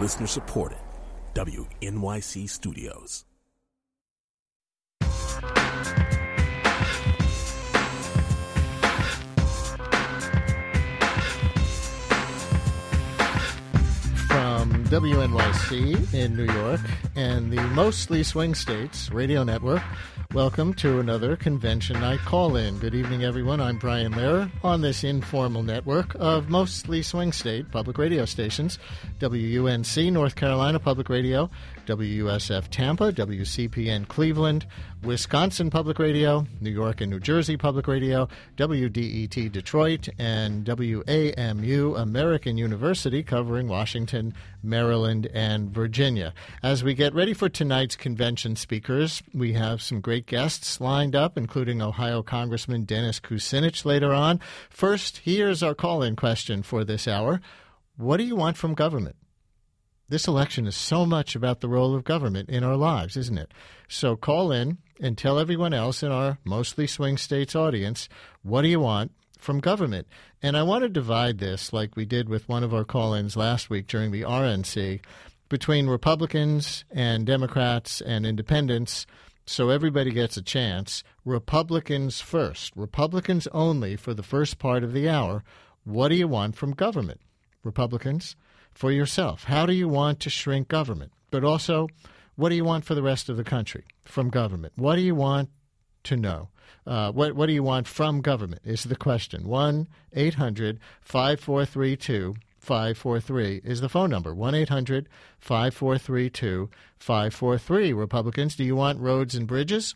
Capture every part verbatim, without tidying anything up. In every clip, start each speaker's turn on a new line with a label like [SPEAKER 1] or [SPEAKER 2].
[SPEAKER 1] Listener supported. W N Y C Studios.
[SPEAKER 2] From W N Y C in New York and the Mostly Swing States Radio Network, welcome to another Convention Night Call-In. Good evening, everyone. I'm Brian Lehrer on this informal network of mostly swing state public radio stations, W U N C North Carolina Public Radio, W U S F Tampa, W C P N Cleveland, Wisconsin Public Radio, New York and New Jersey Public Radio, W D E T Detroit, and W A M U American University covering Washington, Maryland, and Virginia. As we get ready for tonight's convention speakers, we have some great guests lined up, including Ohio Congressman Dennis Kucinich later on. First, here's our call-in question for this hour. What do you want from government? This election is so much about the role of government in our lives, isn't it? So call in and tell everyone else in our mostly swing states audience, what do you want from government? And I want to divide this, like we did with one of our call-ins last week during the R N C, between Republicans and Democrats and independents, so everybody gets a chance. Republicans first. Republicans only for the first part of the hour. What do you want from government? Republicans, for yourself. How do you want to shrink government? But also, what do you want for the rest of the country from government? What do you want to know? Uh, what, what do you want from government is the question. one eight hundred five four three two five four three is the phone number. one eight hundred five four three two five four three. Republicans, do you want roads and bridges?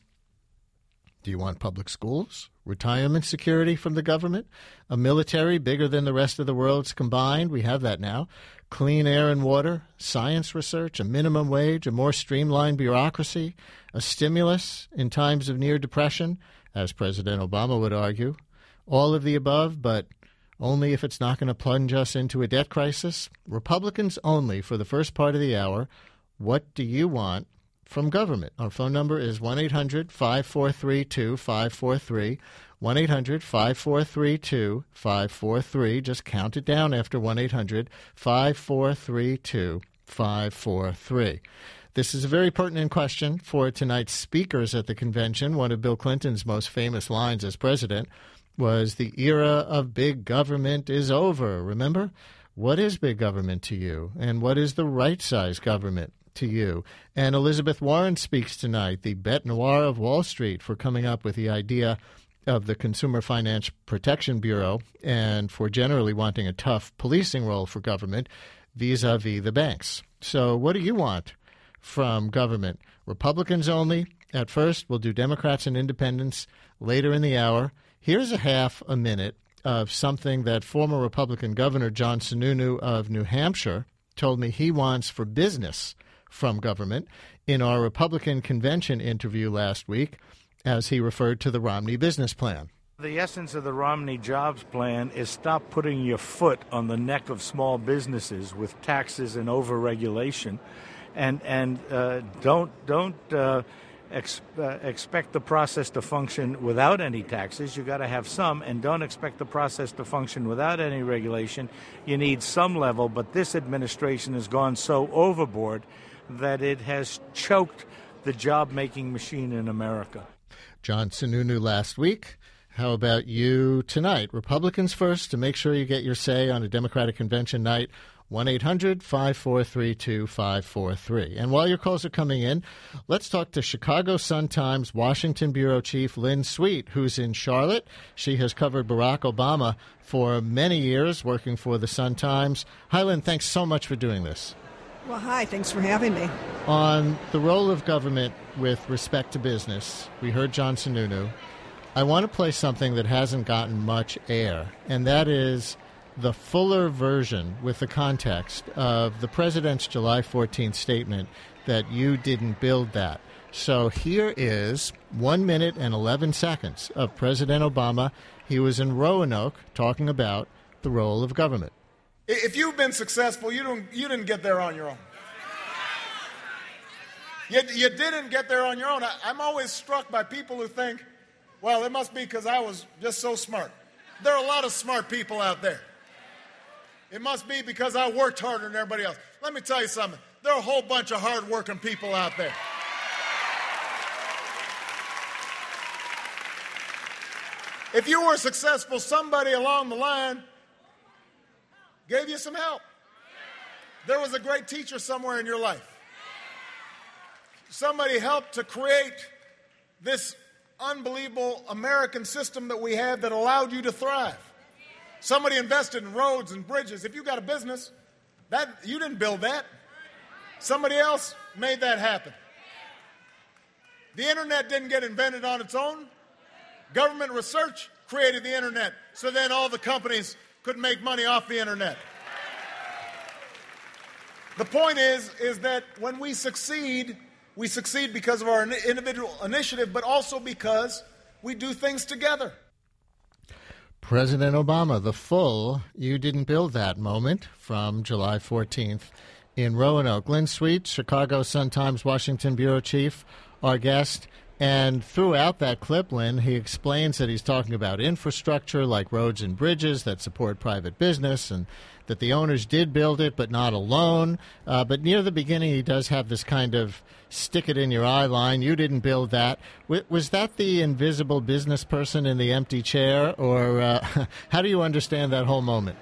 [SPEAKER 2] Do you want public schools? Retirement security from the government? A military bigger than the rest of the world's combined? We have that now. Clean air and water, science research, a minimum wage, a more streamlined bureaucracy, a stimulus in times of near depression, as President Obama would argue. All of the above, but only if it's not going to plunge us into a debt crisis. Republicans only for the first part of the hour. What do you want from government? Our phone number is one eight hundred five four three two five four three, one eight hundred five four three two five four three. Just count it down after one eight hundred five four three two five four three. This is a very pertinent question for tonight's speakers at the convention. One of Bill Clinton's most famous lines as president was, "The era of big government is over." Remember? What is big government to you? And what is the right-sized government to you? And Elizabeth Warren speaks tonight, the bête noire of Wall Street, for coming up with the idea of the Consumer Finance Protection Bureau and for generally wanting a tough policing role for government vis-a-vis the banks. So what do you want from government? Republicans only at first. We'll do Democrats and independents later in the hour. Here's a half a minute of something that former Republican Governor John Sununu of New Hampshire told me he wants for business from government in our Republican convention interview last week as he referred to the Romney business plan.
[SPEAKER 3] The essence of the Romney jobs plan is stop putting your foot on the neck of small businesses with taxes and over-regulation, and and uh, don't don't uh, ex- uh, expect the process to function without any taxes. You got to have some, and don't expect the process to function without any regulation. You need some level, but this administration has gone so overboard that it has choked the job-making machine in America.
[SPEAKER 2] John Sununu last week. How about you tonight? Republicans first, to make sure you get your say on a Democratic convention night. one eight hundred five four three two five four three. And while your calls are coming in, let's talk to Chicago Sun-Times Washington Bureau Chief Lynn Sweet, who's in Charlotte. She has covered Barack Obama for many years, working for the Sun-Times. Hi, Lynn. Thanks so much for doing this.
[SPEAKER 4] Well, hi. Thanks for having me.
[SPEAKER 2] On the role of government with respect to business, we heard John Sununu. I want to play something that hasn't gotten much air, and that is the fuller version with the context of the president's July fourteenth statement that you didn't build that. So here is one minute and eleven seconds of President Obama. He was in Roanoke talking about the role of government.
[SPEAKER 5] If you've been successful, you don't you didn't get there on your own. You, you didn't get there on your own. I, I'm always struck by people who think, well, it must be because I was just so smart. There are a lot of smart people out there. It must be because I worked harder than everybody else. Let me tell you something. There are a whole bunch of hard-working people out there. If you were successful, somebody along the line gave you some help. There was a great teacher somewhere in your life. Somebody helped to create this unbelievable American system that we have that allowed you to thrive. Somebody invested in roads and bridges. If you got a business, that you didn't build that. Somebody else made that happen. The internet didn't get invented on its own. Government research created the internet, so then all the companies could make money off the internet. The point is, is that when we succeed, we succeed because of our individual initiative, but also because we do things together.
[SPEAKER 2] President Obama, the full "you didn't build that" moment from July fourteenth in Roanoke. Lynn Sweet, Chicago Sun-Times Washington bureau chief, our guest. And throughout that clip, Lynn, he explains that he's talking about infrastructure like roads and bridges that support private business, and that the owners did build it, but not alone. Uh, but near the beginning, he does have this kind of stick-it-in-your-eye line. You didn't build that. W- was that the invisible business person in the empty chair, or uh, how do you understand that whole moment?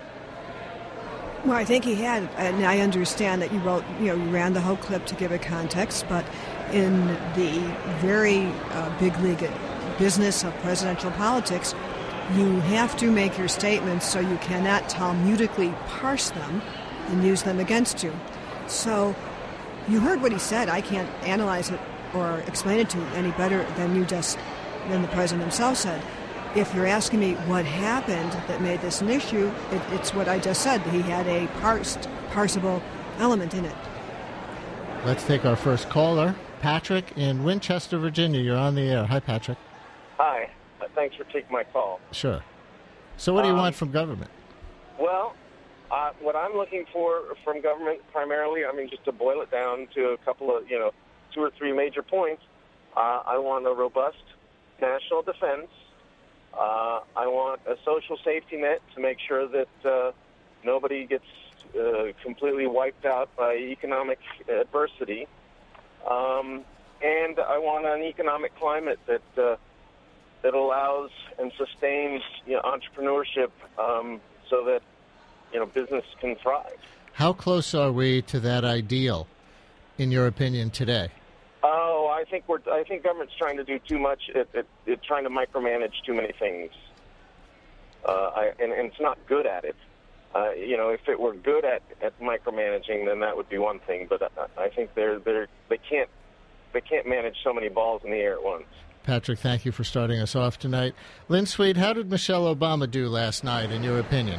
[SPEAKER 4] Well, I think he had, and I understand that you wrote, you know, you ran the whole clip to give it context, but in the very uh, big league business of presidential politics, you have to make your statements so you cannot Talmudically parse them and use them against you. So you heard what he said. I can't analyze it or explain it to you any better than you just, than the president himself said. If you're asking me what happened that made this an issue, it, it's what I just said. He had a parsed, parsable element in it.
[SPEAKER 2] Let's take our first caller. Patrick in Winchester, Virginia. You're on the air. Hi, Patrick.
[SPEAKER 6] Hi. Uh, thanks for taking my call.
[SPEAKER 2] Sure. So what do you
[SPEAKER 6] um,
[SPEAKER 2] want from government?
[SPEAKER 6] Well, uh, what I'm looking for from government primarily, I mean, just to boil it down to a couple of, you know, two or three major points, uh, I want a robust national defense. Uh, I want a social safety net to make sure that uh, nobody gets uh, completely wiped out by economic adversity. Um, and I want an economic climate that uh, that allows and sustains, you know, entrepreneurship, um, so that, you know, business can thrive.
[SPEAKER 2] How close are we to that ideal, in your opinion, today?
[SPEAKER 6] Oh, I think we're. I think government's trying to do too much. It, it, it trying to micromanage too many things, uh, I, and, and it's not good at it. Uh, you know, if it were good at, at micromanaging, then that would be one thing. But I, I think they're they're they can't they can't manage so many balls in the air at once.
[SPEAKER 2] Patrick, thank you for starting us off tonight. Lynn Sweet, how did Michelle Obama do last night, in your opinion?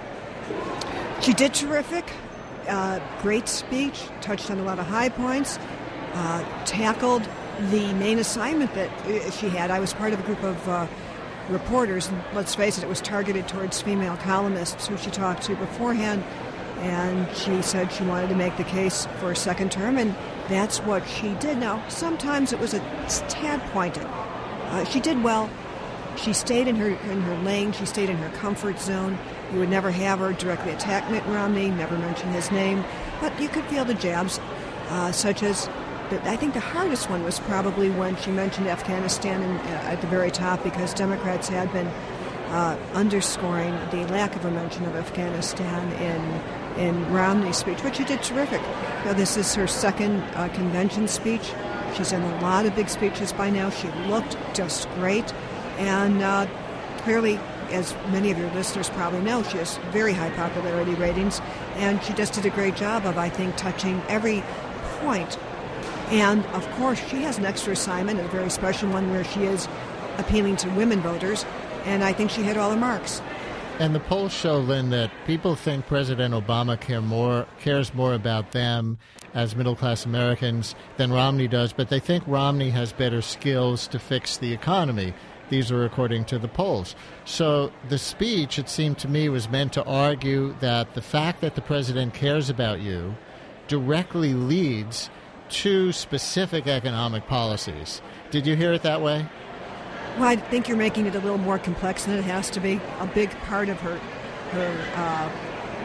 [SPEAKER 4] She did terrific. Uh, great speech. Touched on a lot of high points. Uh, tackled the main assignment that she had. I was part of a group of uh, reporters, and let's face it, it was targeted towards female columnists who she talked to beforehand, and she said she wanted to make the case for a second term, and that's what she did. Now, sometimes it was a tad pointed. Uh, she did well. She stayed in her in her lane. She stayed in her comfort zone. You would never have her directly attack Mitt Romney, never mention his name, but you could feel the jabs, uh, such as I think the hardest one was probably when she mentioned Afghanistan in, uh, at the very top, because Democrats had been uh, underscoring the lack of a mention of Afghanistan in in Romney's speech, which she did terrific. Now, this is her second uh, convention speech. She's done a lot of big speeches by now. She looked just great, and uh, clearly, as many of your listeners probably know, she has very high popularity ratings, and she just did a great job of, I think, touching every point. And, of course, she has an extra assignment, a very special one, where she is appealing to women voters, and I think she hit all the marks.
[SPEAKER 2] And the polls show, Lynn, that people think President Obama care more, cares more about them as middle-class Americans than Romney does, but they think Romney has better skills to fix the economy. These are according to the polls. So the speech, it seemed to me, was meant to argue that the fact that the president cares about you directly leads to specific economic policies. Did you hear it that way?
[SPEAKER 4] Well, I think you're making it a little more complex than it has to be. A big part of her her uh,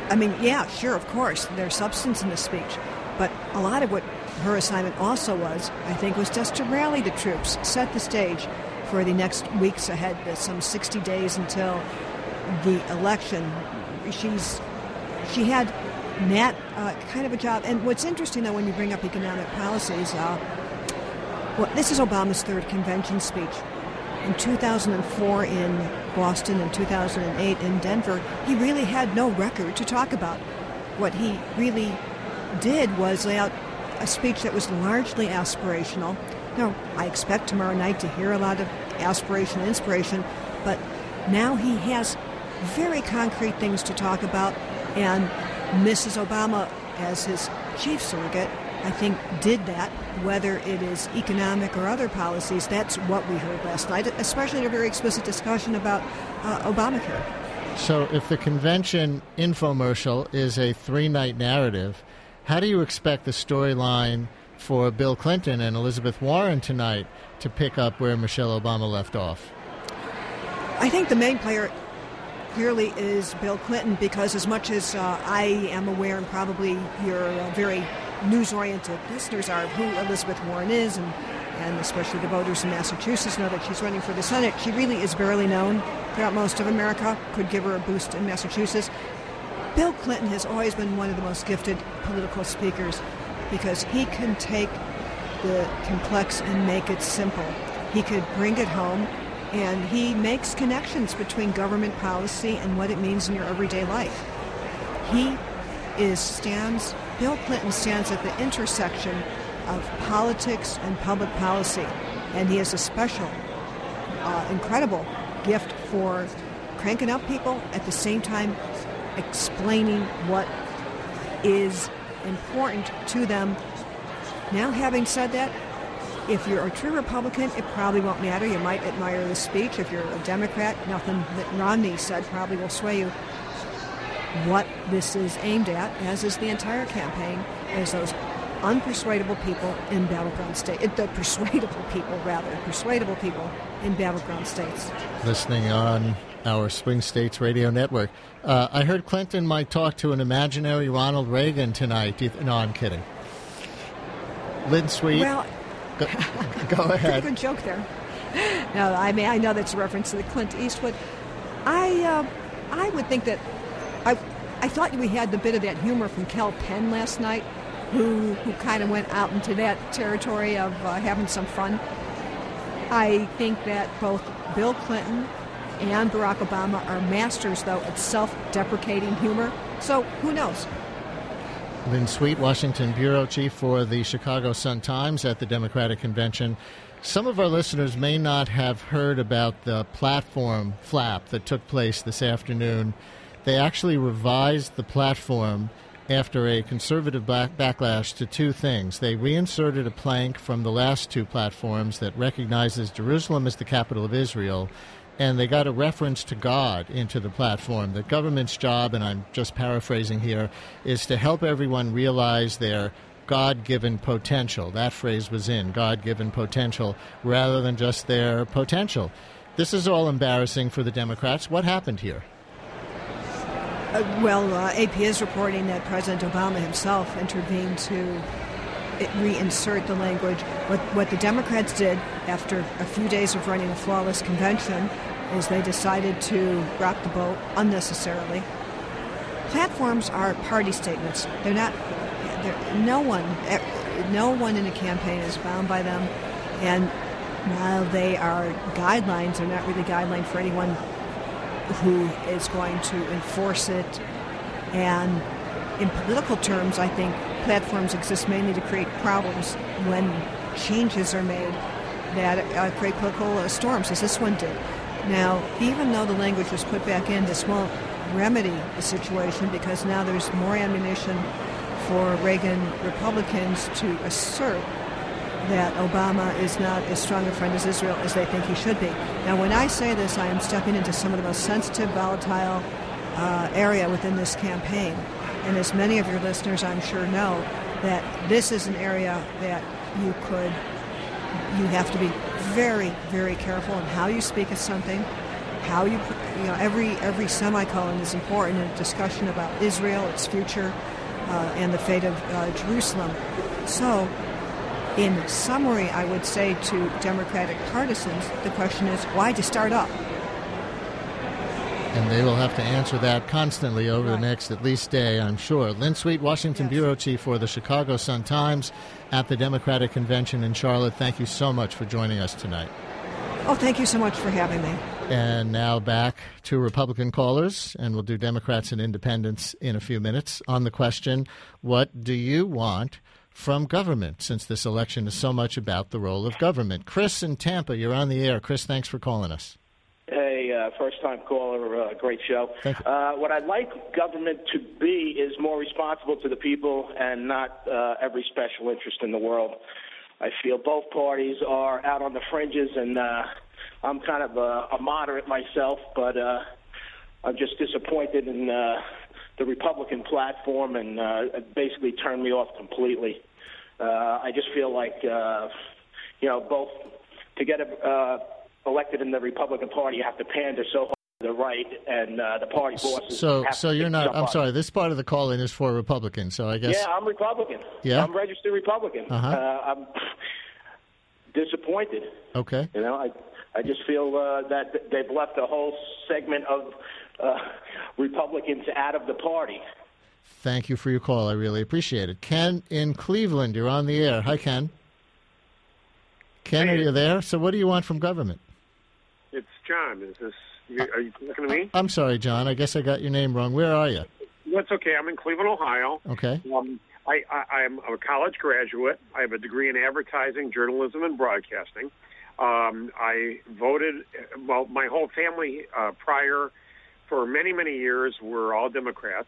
[SPEAKER 4] I mean, yeah, sure, of course, there's substance in the speech. But a lot of what her assignment also was, I think, was just to rally the troops, set the stage for the next weeks ahead, there's some sixty days until the election. She's She had that uh, kind of a job. And what's interesting, though, when you bring up economic policies, uh, well, this is Obama's third convention speech. In two thousand four in Boston and two thousand eight in Denver, he really had no record to talk about. What he really did was lay out a speech that was largely aspirational. Now, I expect tomorrow night to hear a lot of aspiration and inspiration, but now he has very concrete things to talk about, and Missus Obama, as his chief surrogate, I think did that, whether it is economic or other policies. That's what we heard last night, especially in a very explicit discussion about uh, Obamacare.
[SPEAKER 2] So if the convention infomercial is a three-night narrative, how do you expect the storyline for Bill Clinton and Elizabeth Warren tonight to pick up where Michelle Obama left off?
[SPEAKER 4] I think the main player clearly is Bill Clinton, because as much as uh, I am aware, and probably your uh, very news-oriented listeners are, who Elizabeth Warren is, and, and especially the voters in Massachusetts know that she's running for the Senate, she really is barely known throughout most of America, could give her a boost in Massachusetts. Bill Clinton has always been one of the most gifted political speakers because he can take the complex and make it simple. He could bring it home, and he makes connections between government policy and what it means in your everyday life. He is stands, Bill Clinton stands at the intersection of politics and public policy, and he has a special, uh, incredible gift for cranking up people, at the same time explaining what is important to them. Now, having said that, if you're a true Republican, it probably won't matter. You might admire the speech. If you're a Democrat, nothing that Romney said probably will sway you. What this is aimed at, as is the entire campaign, is those unpersuadable people in battleground states. The persuadable people, rather. Persuadable people in battleground states. Listening
[SPEAKER 2] on our Swing States Radio Network. Uh, I heard Clinton might talk to an imaginary Ronald Reagan tonight. No, I'm kidding. Lynn Sweet.
[SPEAKER 4] Well,
[SPEAKER 2] go, go ahead.
[SPEAKER 4] Pretty good joke there. No, I mean, I know that's a reference to the Clint Eastwood. I, uh, I would think that I, I thought we had the bit of that humor from Kel Penn last night, who who kind of went out into that territory of uh, having some fun. I think that both Bill Clinton and Barack Obama are masters, though, at self-deprecating humor. So who knows?
[SPEAKER 2] Lynn Sweet, Washington bureau chief for the Chicago Sun-Times at the Democratic Convention. Some of our listeners may not have heard about the platform flap that took place this afternoon. They actually revised the platform after a conservative back- backlash to two things. They reinserted a plank from the last two platforms that recognizes Jerusalem as the capital of Israel, and they got a reference to God into the platform. The government's job, and I'm just paraphrasing here, is to help everyone realize their God-given potential. That phrase was in, God-given potential, rather than just their potential. This is all embarrassing for the Democrats. What happened here?
[SPEAKER 4] Uh, well, uh, A P is reporting that President Obama himself intervened to reinsert the language. What, what the Democrats did after a few days of running a flawless convention is they decided to rock the boat unnecessarily. Platforms are party statements. They're not. They're, no one, no one in a campaign is bound by them, and while they are guidelines, they're not really guideline for anyone who is going to enforce it. And in political terms, I think platforms exist mainly to create problems when changes are made that uh, create political uh, storms, as this one did. Now, even though the language was put back in, this won't remedy the situation, because now there's more ammunition for Reagan Republicans to assert that Obama is not as strong a friend as Israel as they think he should be. Now, when I say this, I am stepping into some of the most sensitive, volatile uh, area within this campaign. And as many of your listeners, I'm sure, know, that this is an area that you could, you have to be very, very careful in how you speak of something. how you, you know, every every semicolon is important in a discussion about Israel, its future, uh, and the fate of uh, Jerusalem. So, in summary, I would say to Democratic partisans, the question is, why to start up?
[SPEAKER 2] And they will have to answer that constantly over
[SPEAKER 4] right.
[SPEAKER 2] the next at least day, I'm sure. Lynn Sweet, Washington yes. Bureau Chief for the Chicago Sun-Times at the Democratic Convention in Charlotte. Thank you so much for joining us tonight.
[SPEAKER 4] Oh, thank you so much for having me.
[SPEAKER 2] And now back to Republican callers, and we'll do Democrats and Independents in a few minutes on the question, what do you want from government, since this election is so much about the role of government? Chris in Tampa, you're on the air. Chris, thanks for calling us.
[SPEAKER 7] Hey, uh, first-time caller, uh, great show.
[SPEAKER 2] Thank you.
[SPEAKER 7] Uh, what I'd like government to be is more responsible to the people and not uh, every special interest in the world. I feel both parties are out on the fringes, and uh, I'm kind of a, a moderate myself, but uh, I'm just disappointed in uh, the Republican platform, and uh, it basically turned me off completely. Uh, I just feel like, uh, you know, both to get uh, elected in the Republican Party, you have to pander so hard to the right, and uh, the party bosses.
[SPEAKER 2] So,
[SPEAKER 7] have
[SPEAKER 2] so
[SPEAKER 7] to
[SPEAKER 2] you're not. I'm
[SPEAKER 7] up.
[SPEAKER 2] sorry. This part of the call-in is for Republicans. So I guess.
[SPEAKER 7] Yeah, I'm Republican.
[SPEAKER 2] Yeah,
[SPEAKER 7] I'm registered Republican.
[SPEAKER 2] Uh-huh.
[SPEAKER 7] Uh, I'm disappointed.
[SPEAKER 2] Okay.
[SPEAKER 7] You know, I I just feel uh, that they've left a whole segment of uh, Republicans out of the party.
[SPEAKER 2] Thank you for your call. I really appreciate it. Ken in Cleveland, you're on the air. Hi, Ken. Ken,
[SPEAKER 8] hey.
[SPEAKER 2] Are you there? So what do you want from government?
[SPEAKER 8] It's John. Is this? You, are you looking at me?
[SPEAKER 2] I'm sorry, John. I guess I got your name wrong. Where are you?
[SPEAKER 8] That's okay. I'm in Cleveland, Ohio.
[SPEAKER 2] Okay.
[SPEAKER 8] Um, I, I, I'm a college graduate. I have a degree in advertising, journalism, and broadcasting. Um, I voted, well, my whole family uh, prior, for many, many years, were all Democrats.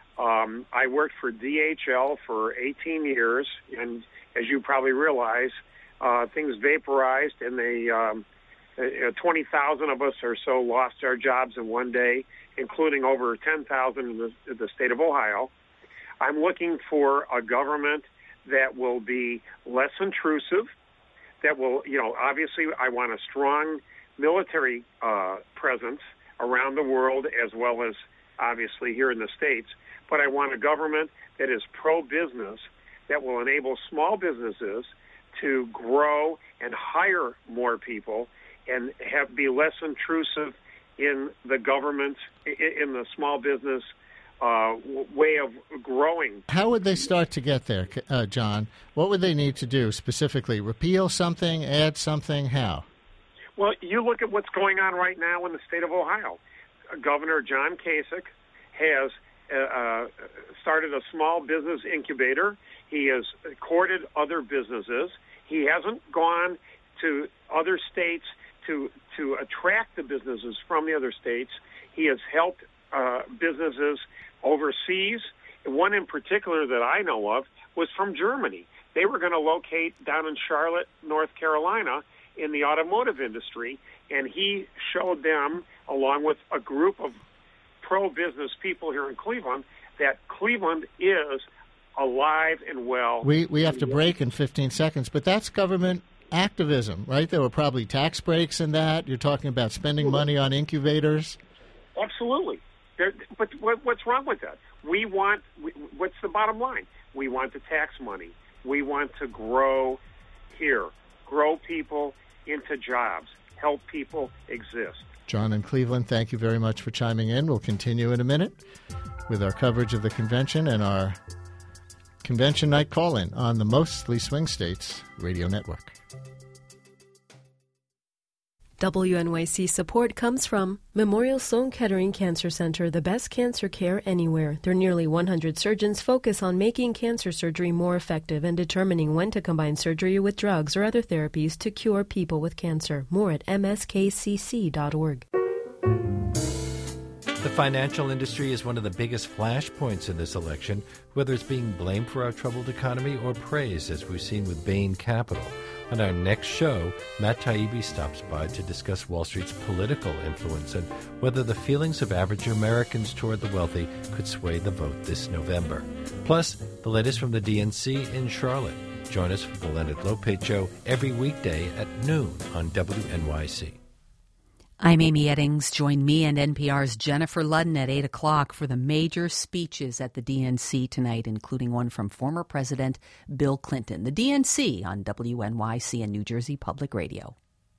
[SPEAKER 8] Um, I worked for D H L for eighteen years, and as you probably realize, uh, things vaporized, and they um, uh, twenty thousand of us or so lost our jobs in one day, including over ten thousand in the, in the state of Ohio. I'm looking for a government that will be less intrusive, that will, you know, obviously I want a strong military uh, presence around the world as well as obviously here in the States, but I want a government that is pro-business, that will enable small businesses to grow and hire more people and have be less intrusive in the government, in the small business uh, way of growing.
[SPEAKER 2] How would they start to get there, uh, John? What would they need to do specifically? Repeal something, add something? How?
[SPEAKER 8] Well, you look at what's going on right now in the state of Ohio. Governor John Kasich has uh, started a small business incubator. He has courted other businesses. He hasn't gone to other states to to attract the businesses from the other states. He has helped uh, businesses overseas. One in particular that I know of was from Germany. They were going to locate down in Charlotte, North Carolina, in the automotive industry, and he showed them, along with a group of pro-business people here in Cleveland, that Cleveland is alive and well.
[SPEAKER 2] We we have to break in fifteen seconds, but that's government activism, right? There were probably tax breaks in that. You're talking about spending money on incubators.
[SPEAKER 8] Absolutely. There, but what, what's wrong with that? We want, we, what's the bottom line? We want the tax money. We want to grow here, grow people into jobs, help people exist.
[SPEAKER 2] John in Cleveland, thank you very much for chiming in. We'll continue in a minute with our coverage of the convention and our convention night call-in on the Mostly Swing States Radio Network.
[SPEAKER 9] W N Y C support comes from Memorial Sloan Kettering Cancer Center, the best cancer care anywhere. Their nearly one hundred surgeons focus on making cancer surgery more effective and determining when to combine surgery with drugs or other therapies to cure people with cancer. More at m s k c c dot org.
[SPEAKER 10] The financial industry is one of the biggest flashpoints in this election, whether it's being blamed for our troubled economy or praised, as we've seen with Bain Capital. On our next show, Matt Taibbi stops by to discuss Wall Street's political influence and whether the feelings of average Americans toward the wealthy could sway the vote this November. Plus, the latest from the D N C in Charlotte. Join us for the Leonard Lopate Show every weekday at noon on W N Y C.
[SPEAKER 11] I'm Amy Eddings. Join me and N P R's Jennifer Ludden at eight o'clock for the major speeches at the D N C tonight, including one from former President Bill Clinton. The D N C on W N Y C and New Jersey Public Radio.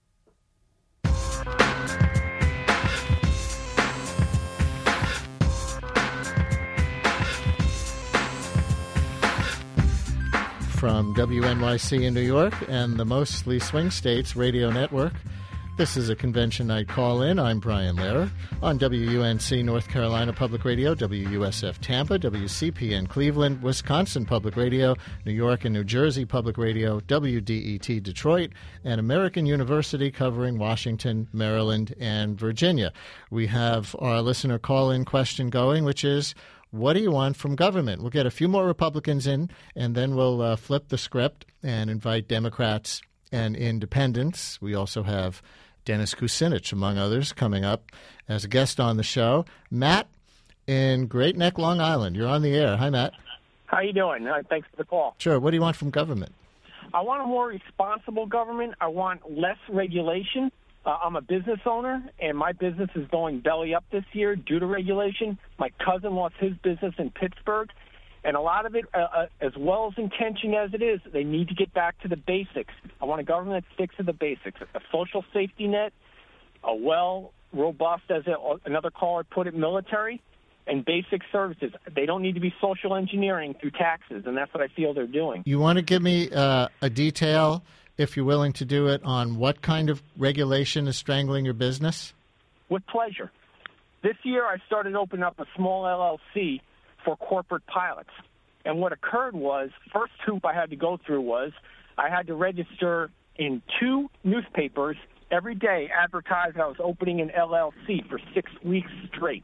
[SPEAKER 2] From W N Y C in New York and the Mostly Swing States Radio Network, this is a convention night call-in. I'm Brian Lehrer on W U N C North Carolina Public Radio, W U S F Tampa, W C P N Cleveland, Wisconsin Public Radio, New York and New Jersey Public Radio, W D E T Detroit, and American University covering Washington, Maryland, and Virginia. We have our listener call-in question going, which is, what do you want from government? We'll get a few more Republicans in, and then we'll uh, flip the script and invite Democrats and independents. We also have Dennis Kucinich, among others, coming up as a guest on the show. Matt in Great Neck, Long Island. You're on the air. Hi, Matt.
[SPEAKER 12] How you doing? Uh, thanks for the call.
[SPEAKER 2] Sure. What do you want from government?
[SPEAKER 12] I want a more responsible government. I want less regulation. Uh, I'm a business owner, and my business is going belly up this year due to regulation. My cousin lost his business in Pittsburgh. And a lot of it, uh, uh, as well as intention as it is, they need to get back to the basics. I want a government that sticks to the basics. A social safety net, a well, robust, as a, another caller put it, military, and basic services. They don't need to be social engineering through taxes, and that's what I feel they're doing.
[SPEAKER 2] You want to give me uh, a detail, if you're willing to do it, on what kind of regulation is strangling your business?
[SPEAKER 12] With pleasure. This year I started opening up a small L L C for corporate pilots. And what occurred was, first hoop I had to go through was I had to register in two newspapers every day, advertise I was opening an L L C for six weeks straight.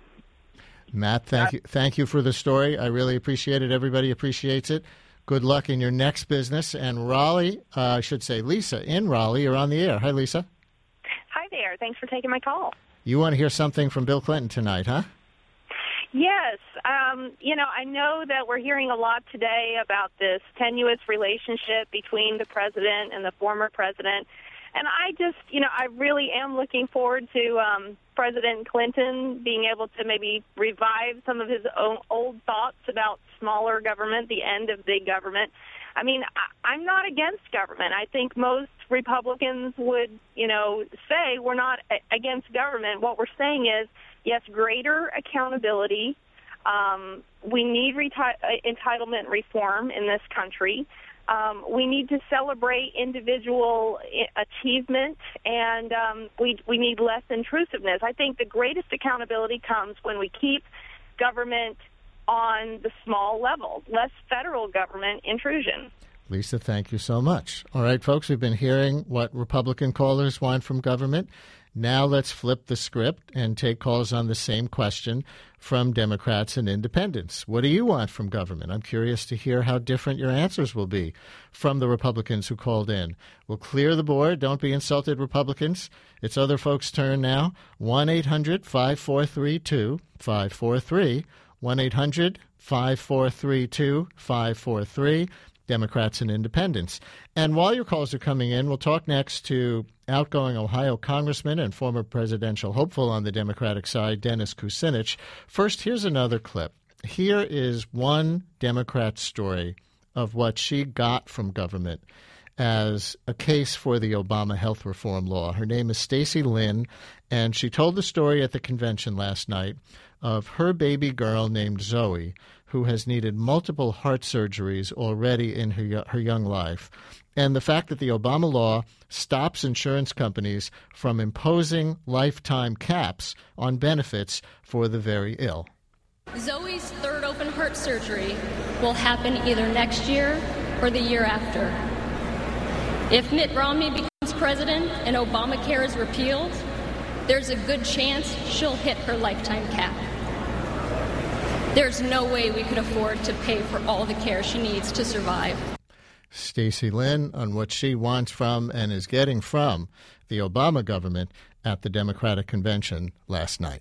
[SPEAKER 2] Matt, thank you. Thank you for the story. I really appreciate it. Everybody appreciates it. Good luck in your next business. And Raleigh, uh, I should say Lisa in Raleigh, you're on the air. Hi, Lisa.
[SPEAKER 13] Hi there. Thanks for taking my call.
[SPEAKER 2] You want to hear something from Bill Clinton tonight, huh?
[SPEAKER 13] Yes. Um, you know, I know that we're hearing a lot today about this tenuous relationship between the president and the former president. And I just, you know, I really am looking forward to um, President Clinton being able to maybe revive some of his own old thoughts about smaller government, the end of big government. I mean, I, I'm not against government. I think most Republicans would, you know, say we're not a- against government. What we're saying is, yes, greater accountability. Um, we need reti- entitlement reform in this country. Um, we need to celebrate individual achievement, and um, we we need less intrusiveness. I think the greatest accountability comes when we keep government on the small level, less federal government intrusion.
[SPEAKER 2] Lisa, thank you so much. All right, folks, we've been hearing what Republican callers want from government. Now let's flip the script and take calls on the same question from Democrats and independents. What do you want from government? I'm curious to hear how different your answers will be from the Republicans who called in. We'll clear the board. Don't be insulted, Republicans. It's other folks' turn now. one eight hundred five four three two five four three. one eight hundred five four three two five four three. Democrats and independents. And while your calls are coming in, we'll talk next to outgoing Ohio Congressman and former presidential hopeful on the Democratic side, Dennis Kucinich. First, here's another clip. Here is one Democrat story of what she got from government as a case for the Obama health reform law. Her name is Stacey Lynn, and she told the story at the convention last night of her baby girl named Zoe, who has needed multiple heart surgeries already in her, her young life, and the fact that the Obama law stops insurance companies from imposing lifetime caps on benefits for the very ill.
[SPEAKER 14] Zoe's third open heart surgery will happen either next year or the year after. If Mitt Romney becomes president and Obamacare is repealed, there's a good chance she'll hit her lifetime cap. There's no way we could afford to pay for all the care she needs to survive.
[SPEAKER 2] Stacey Lynn on what she wants from and is getting from the Obama government at the Democratic convention last night.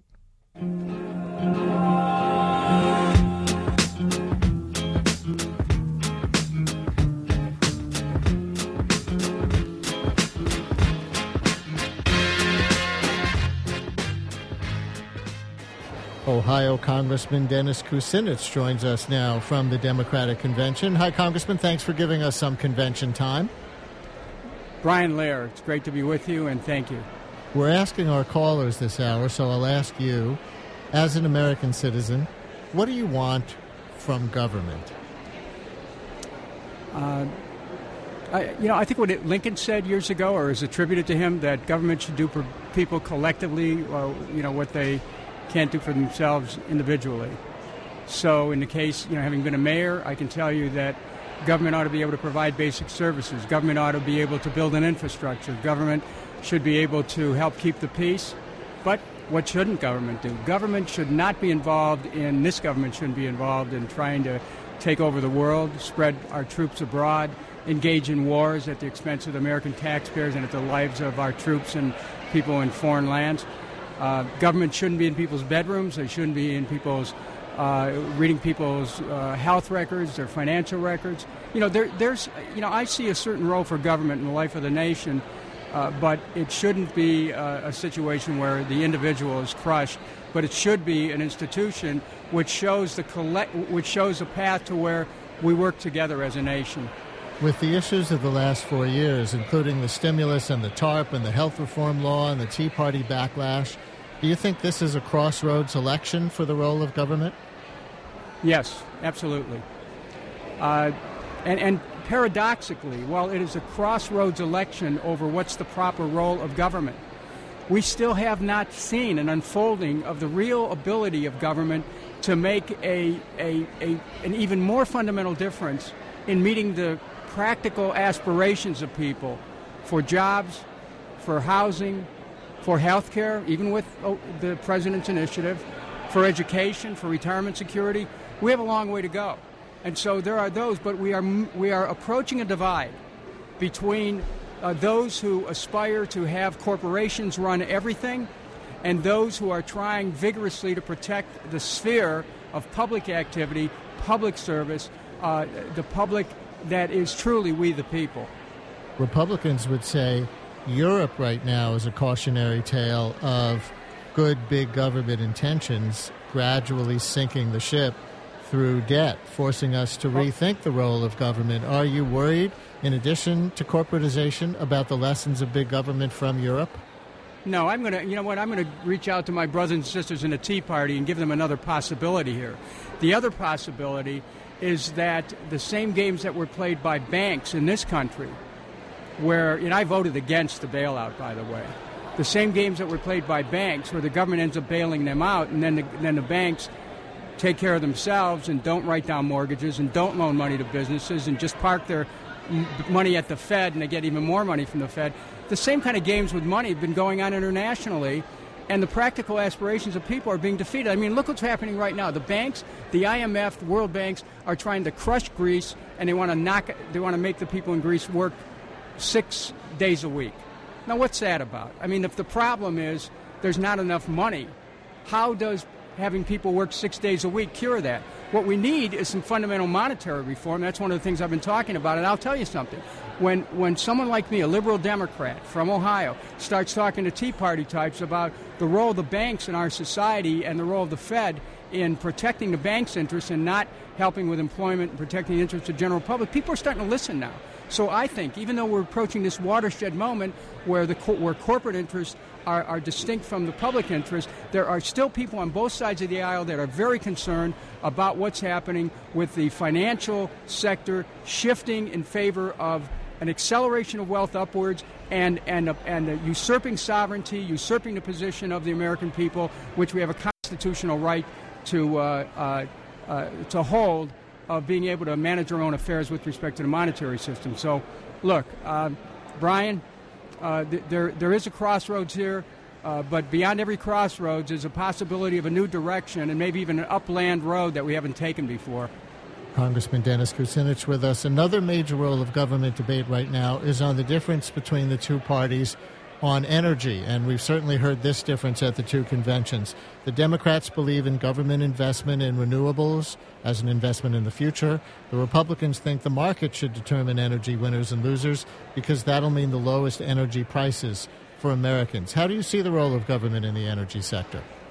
[SPEAKER 2] Ohio Congressman Dennis Kucinich joins us now from the Democratic Convention. Hi, Congressman. Thanks for giving us some convention time.
[SPEAKER 15] Brian Lehrer, it's great to be with you, and thank you.
[SPEAKER 2] We're asking our callers this hour, so I'll ask you, as an American citizen, what do you want from government?
[SPEAKER 15] Uh, I, you know, I think what it, Lincoln said years ago, or is attributed to him, that government should do for people collectively, uh, you know, what they can't do for themselves individually. So in the case, you know, having been a mayor, I can tell you that government ought to be able to provide basic services. Government ought to be able to build an infrastructure. Government should be able to help keep the peace. But what shouldn't government do? Government should not be involved in, this government shouldn't be involved in trying to take over the world, spread our troops abroad, engage in wars at the expense of the American taxpayers and at the lives of our troops and people in foreign lands. Uh, government shouldn't be in people's bedrooms. They shouldn't be in people's uh, reading people's uh, health records, their financial records. You know, there, there's, you know, I see a certain role for government in the life of the nation, uh, but it shouldn't be uh, a situation where the individual is crushed. But it should be an institution which shows the collect, which shows a path to where we work together as a nation.
[SPEAKER 2] With the issues of the last four years, including the stimulus and the TARP and the health reform law and the Tea Party backlash, do you think this is a crossroads election for the role of government?
[SPEAKER 15] Yes, absolutely. Uh, and, and paradoxically, while it is a crossroads election over what's the proper role of government, we still have not seen an unfolding of the real ability of government to make a, a, a an even more fundamental difference in meeting the practical aspirations of people for jobs, for housing, for health care, even with oh, the President's initiative, for education, for retirement security. We have a long way to go. And so there are those, but we are we are approaching a divide between uh, those who aspire to have corporations run everything and those who are trying vigorously to protect the sphere of public activity, public service, uh, the public that is truly we the people.
[SPEAKER 2] Republicans would say Europe right now is a cautionary tale of good big government intentions gradually sinking the ship through debt, forcing us to rethink the role of government. Are you worried, in addition to corporatization, about the lessons of big government from Europe?
[SPEAKER 15] No, I'm going to, you know what, I'm going to reach out to my brothers and sisters in the Tea Party and give them another possibility here. The other possibility is that the same games that were played by banks in this country, where, and I voted against the bailout, by the way, the same games that were played by banks where the government ends up bailing them out, and then the, then the banks take care of themselves and don't write down mortgages and don't loan money to businesses and just park their m- money at the Fed and they get even more money from the Fed. The same kind of games with money have been going on internationally, and the practical aspirations of people are being defeated. I mean, look what's happening right now. The banks, the I M F, the World Banks are trying to crush Greece, and they want to knock, they want to make the people in Greece work six days a week. Now, what's that about? I mean, if the problem is there's not enough money, how does having people work six days a week cure that? What we need is some fundamental monetary reform. That's one of the things I've been talking about, and I'll tell you something. When when someone like me, a liberal Democrat from Ohio, starts talking to Tea Party types about the role of the banks in our society and the role of the Fed in protecting the bank's interests and not helping with employment and protecting the interests of the general public, people are starting to listen now. So I think, even though we're approaching this watershed moment where the where corporate interests are, are distinct from the public interest, there are still people on both sides of the aisle that are very concerned about what's happening with the financial sector shifting in favor of an acceleration of wealth upwards and and a, and a usurping sovereignty, usurping the position of the American people, which we have a constitutional right to uh, uh, uh, to hold, of being able to manage our own affairs with respect to the monetary system. So, look, uh, Brian, uh, th- there there is a crossroads here, uh, but beyond every crossroads is a possibility of a new direction and maybe even an upland road that we haven't taken before.
[SPEAKER 2] Congressman Dennis Kucinich with us. Another major role of government debate right now is on the difference between the two parties on energy, and we've certainly heard this difference at the two conventions. The Democrats believe in government investment in renewables as an investment in the future. The Republicans think the market should determine energy winners and losers because that'll mean the lowest energy prices for Americans. How do you see the role of government in the energy sector?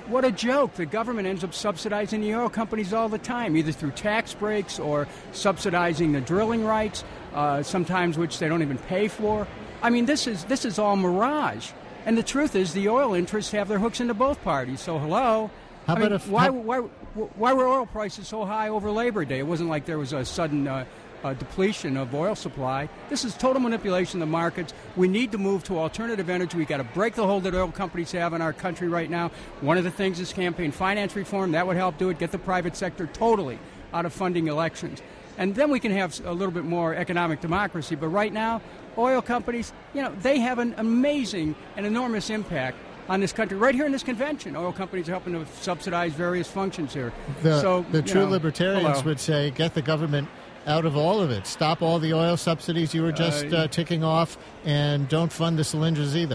[SPEAKER 15] what a joke. The government ends up subsidizing the oil companies all the time, either through tax breaks or subsidizing the drilling rights, uh, sometimes which they don't even pay for. I mean, this is this is all mirage. And the truth is the oil interests have their hooks into both parties. So, hello?
[SPEAKER 2] How
[SPEAKER 15] I
[SPEAKER 2] about
[SPEAKER 15] mean,
[SPEAKER 2] if,
[SPEAKER 15] why,
[SPEAKER 2] how,
[SPEAKER 15] why, why were oil prices so high over Labor Day? It wasn't like there was a sudden uh, uh, depletion of oil supply. This is total manipulation of the markets. We need to move to alternative energy. We've got to break the hold that oil companies have in our country right now. One of the things is campaign finance reform. That would help do it, get the private sector totally out of funding elections. And then we can have a little bit more economic democracy. But right now, oil companies, you know, they have an amazing and enormous impact on this country. Right here in this convention, oil companies are helping to subsidize various functions here.
[SPEAKER 2] The,
[SPEAKER 15] so
[SPEAKER 2] the true
[SPEAKER 15] know,
[SPEAKER 2] libertarians
[SPEAKER 15] hello.
[SPEAKER 2] would say, get the government out of all of it. Stop all the oil subsidies you were just uh, uh, ticking off, and don't fund the cylinders either.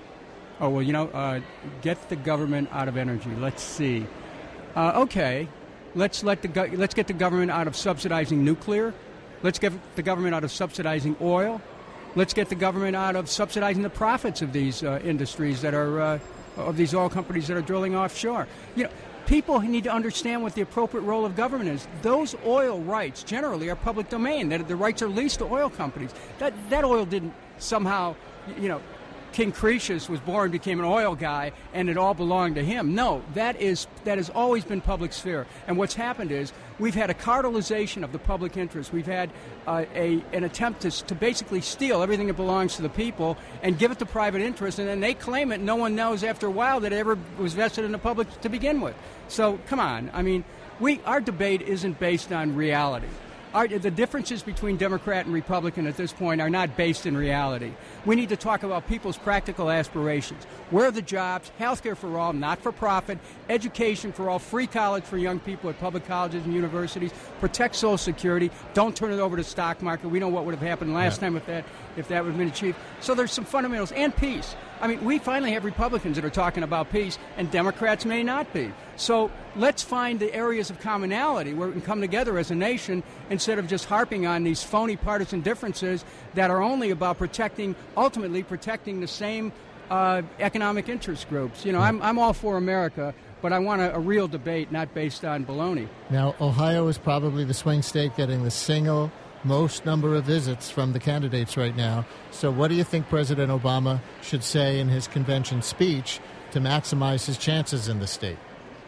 [SPEAKER 15] Oh, well, you know, uh, get the government out of energy. Let's see. Uh, okay, let's let the go- let's get the government out of subsidizing nuclear. Let's get the government out of subsidizing oil. Let's get the government out of subsidizing the profits of these uh, industries that are uh, of these oil companies that are drilling offshore. You know, people need to understand what the appropriate role of government is. Those oil rights generally are public domain. That the rights are leased to oil companies. That that oil didn't somehow, you know, King Croesus was born, became an oil guy, and it all belonged to him. No, that is that has always been public sphere. And what's happened is we've had a cartelization of the public interest. We've had uh, a an attempt to, to basically steal everything that belongs to the people and give it to private interest, and then they claim it. And no one knows after a while that it ever was vested in the public to begin with. So come on. I mean, we our debate isn't based on reality. Our, the differences between Democrat and Republican at this point are not based in reality. We need to talk about people's practical aspirations. Where are the jobs? Health care for all, not for profit. Education for all. Free college for young people at public colleges and universities. Protect Social Security. Don't turn it over to the stock market. We know what would have happened last yeah. time if that if that would have been achieved. So there's some fundamentals. And peace. I mean, we finally have Republicans that are talking about peace, and Democrats may not be. So let's find the areas of commonality where we can come together as a nation instead of just harping on these phony partisan differences that are only about protecting, ultimately protecting the same uh, economic interest groups. You know, I'm, I'm all for America, but I want a, a real debate, not based on baloney.
[SPEAKER 2] Now, Ohio is probably the swing state getting the single most number of visits from the candidates right now. So what do you think President Obama should say in his convention speech to maximize his chances in the state?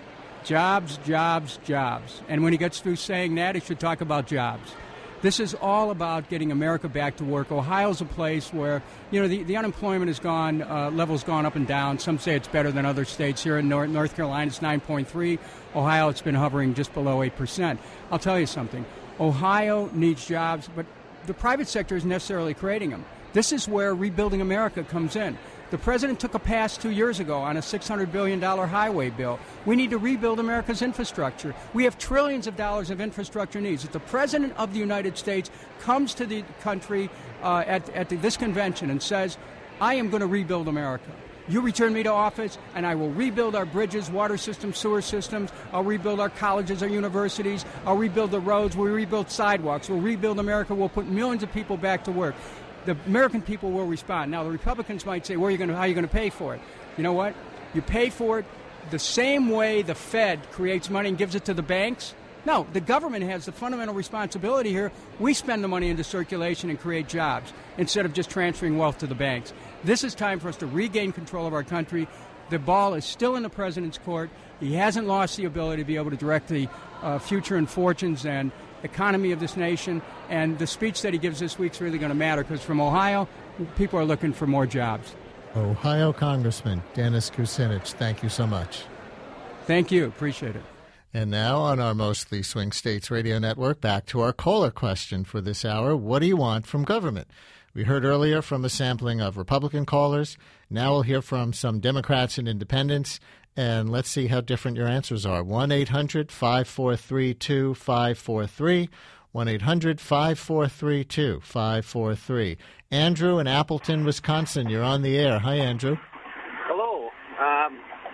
[SPEAKER 15] Jobs, jobs, jobs. And when he gets through saying that, he should talk about jobs. This is all about getting America back to work. Ohio's a place where, you know, the, the unemployment has gone, uh, level's gone up and down. Some say it's better than other states. Here in North, North Carolina, it's nine point three. Ohio, it's been hovering just below eight percent. I'll tell you something. Ohio needs jobs, but the private sector isn't necessarily creating them. This is where Rebuilding America comes in. The president took a pass two years ago on a six hundred billion dollars highway bill. We need to rebuild America's infrastructure. We have trillions of dollars of infrastructure needs. If the president of the United States comes to the country uh, at, at the, this convention and says, I am going to rebuild America. You return me to office, and I will rebuild our bridges, water systems, sewer systems. I'll rebuild our colleges, our universities. I'll rebuild the roads. We'll rebuild sidewalks. We'll rebuild America. We'll put millions of people back to work. The American people will respond. Now, the Republicans might say, Where are you going to, how are you going to pay for it? You know what? You pay for it the same way the Fed creates money and gives it to the banks. No, the government has the fundamental responsibility here. We spend the money into circulation and create jobs instead of just transferring wealth to the banks. This is time for us to regain control of our country. The ball is still in the president's court. He hasn't lost the ability to be able to direct the uh, future and fortunes and economy of this nation. And the speech that he gives this week is really going to matter because from Ohio, people are looking for more jobs.
[SPEAKER 2] Ohio Congressman Dennis Kucinich, thank you so much.
[SPEAKER 15] Thank you. Appreciate it.
[SPEAKER 2] And now on our Mostly Swing States radio network, back to our caller question for this hour. What do you want from government? We heard earlier from a sampling of Republican callers. Now we'll hear from some Democrats and independents. And let's see how different your answers are. one eight hundred five four three two five four three. one eight hundred five four three two five four three. Andrew in Appleton, Wisconsin. You're on the air. Hi, Andrew.
[SPEAKER 16] Hello. Um,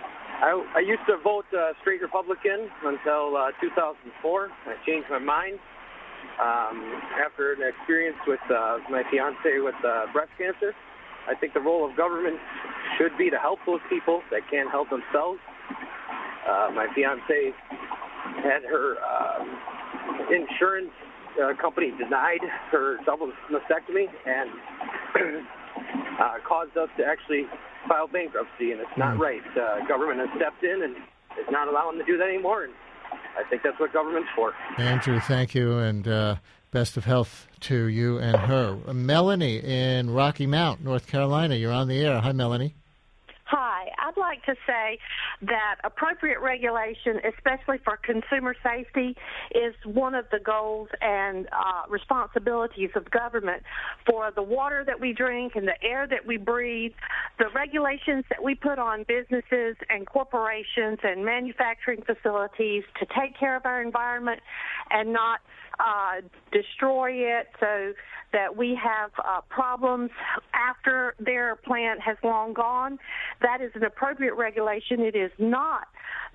[SPEAKER 16] I, I used to vote uh, straight Republican until uh, two thousand four. I changed my mind um, after an experience with uh, my fiance with uh, breast cancer. I think the role of government should be to help those people that can't help themselves. Uh, my fiance had her uh, insurance uh, company denied her double mastectomy and uh, caused us to actually file bankruptcy, and it's not right. Uh, government has stepped in and is not allowing them to do that anymore, and I think that's what government's for.
[SPEAKER 2] Andrew, thank you, and uh, best of health to you and her. Melanie in Rocky Mount, North Carolina, you're on the air. Hi, Melanie.
[SPEAKER 17] Hi. I'd like to say that appropriate regulation, especially for consumer safety, is one of the goals and uh, responsibilities of government for the water that we drink and the air that we breathe, the regulations that we put on businesses and corporations and manufacturing facilities to take care of our environment and not uh, destroy it so that we have uh, problems after their plant has long gone. That is an appropriate regulation. It is not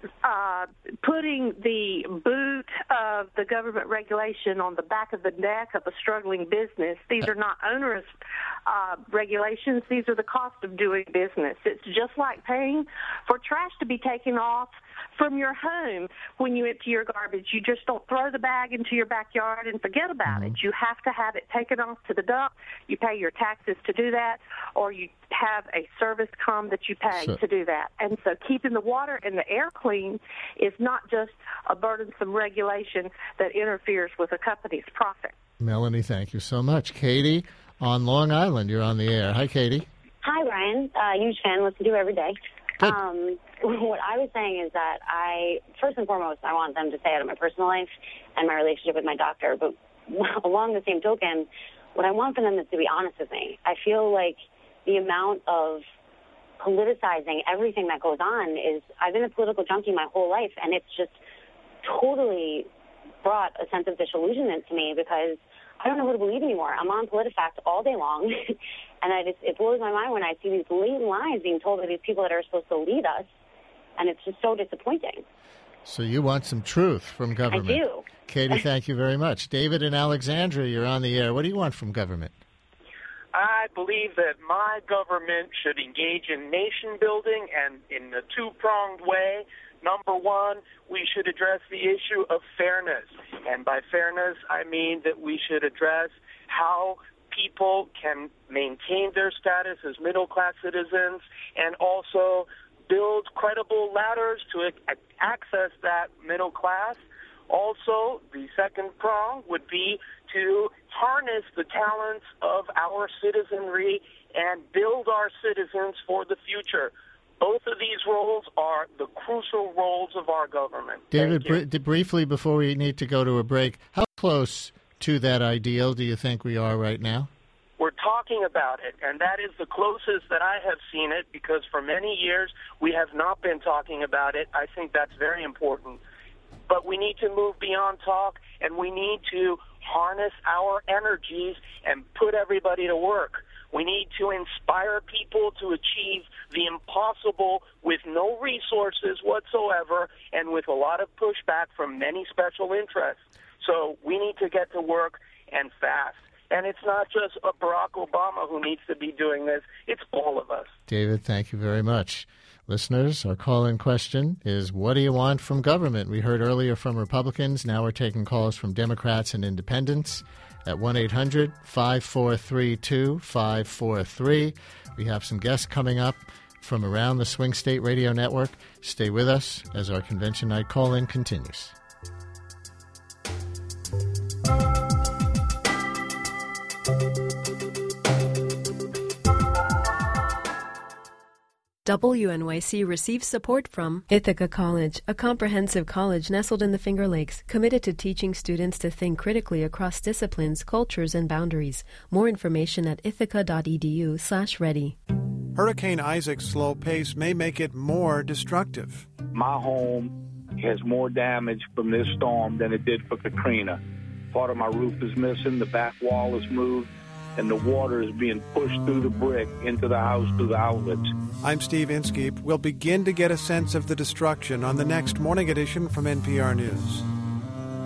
[SPEAKER 17] uh, putting the boot of the government regulation on the back of the neck of a struggling business. These are not onerous uh, regulations. These are the cost of doing business. It's just like paying for trash to be taken off from your home when you empty your garbage. You just don't throw the bag into your backyard and forget about mm-hmm. it. You have to have it taken off to the dump. You pay your taxes to do that, or you have a service come that you pay so, to do that. And so keeping the water and the air clean is not just a burdensome regulation that interferes with a company's profit.
[SPEAKER 2] Melanie, thank you so much. Katie on Long Island, you're on the air. Hi, Katie.
[SPEAKER 18] Hi, Brian. Uh, huge fan. Listen to you every day. Um, what I was saying is that I, first and foremost, I want them to stay out of my personal life and my relationship with my doctor. But along the same token, what I want from them is to be honest with me. I feel like the amount of politicizing everything that goes on is, I've been a political junkie my whole life, and it's just totally brought a sense of disillusionment to me because I don't know who to believe anymore. I'm on PolitiFact all day long, and I just, it blows my mind when I see these blatant lies being told by these people that are supposed to lead us, and it's just so disappointing.
[SPEAKER 2] So you want some truth from government.
[SPEAKER 18] I do.
[SPEAKER 2] Katie, thank you very much. David in Alexandria, you're on the air. What do you want from government?
[SPEAKER 19] I believe that my government should engage in nation building and in a two-pronged way. Number one, we should address the issue of fairness. And by fairness, I mean that we should address how people can maintain their status as middle-class citizens and also build credible ladders to access that middle class. Also, the second prong would be to harness the talents of our citizenry and build our citizens for the future. Both of these roles are the crucial roles of our government.
[SPEAKER 2] David, br- briefly before we need to go to a break, how close to that ideal do you think we are right now?
[SPEAKER 19] We're talking about it, and that is the closest that I have seen it, because for many years we have not been talking about it. I think that's very important. But we need to move beyond talk, and we need to harness our energies and put everybody to work. We need to inspire people to achieve the impossible with no resources whatsoever and with a lot of pushback from many special interests. So we need to get to work and fast. And it's not just Barack Obama who needs to be doing this. It's all of us.
[SPEAKER 2] David, thank you very much. Listeners, our call-in question is, what do you want from government? We heard earlier from Republicans. Now we're taking calls from Democrats and independents at one eight hundred five four three two five four three. We have some guests coming up from around the Swing State Radio Network. Stay with us as our Convention Night call-in continues.
[SPEAKER 9] W N Y C receives support from Ithaca College, a comprehensive college nestled in the Finger Lakes, committed to teaching students to think critically across disciplines, cultures, and boundaries. More information at ithaca.edu slash ready.
[SPEAKER 20] Hurricane Isaac's slow pace may make it more destructive.
[SPEAKER 21] My home has more damage from this storm than it did for Katrina. Part of my roof is missing, the back wall is moved, and the water is being pushed through the brick into the house through the outlets.
[SPEAKER 20] I'm Steve Inskeep. We'll begin to get a sense of the destruction on the next morning edition from N P R News.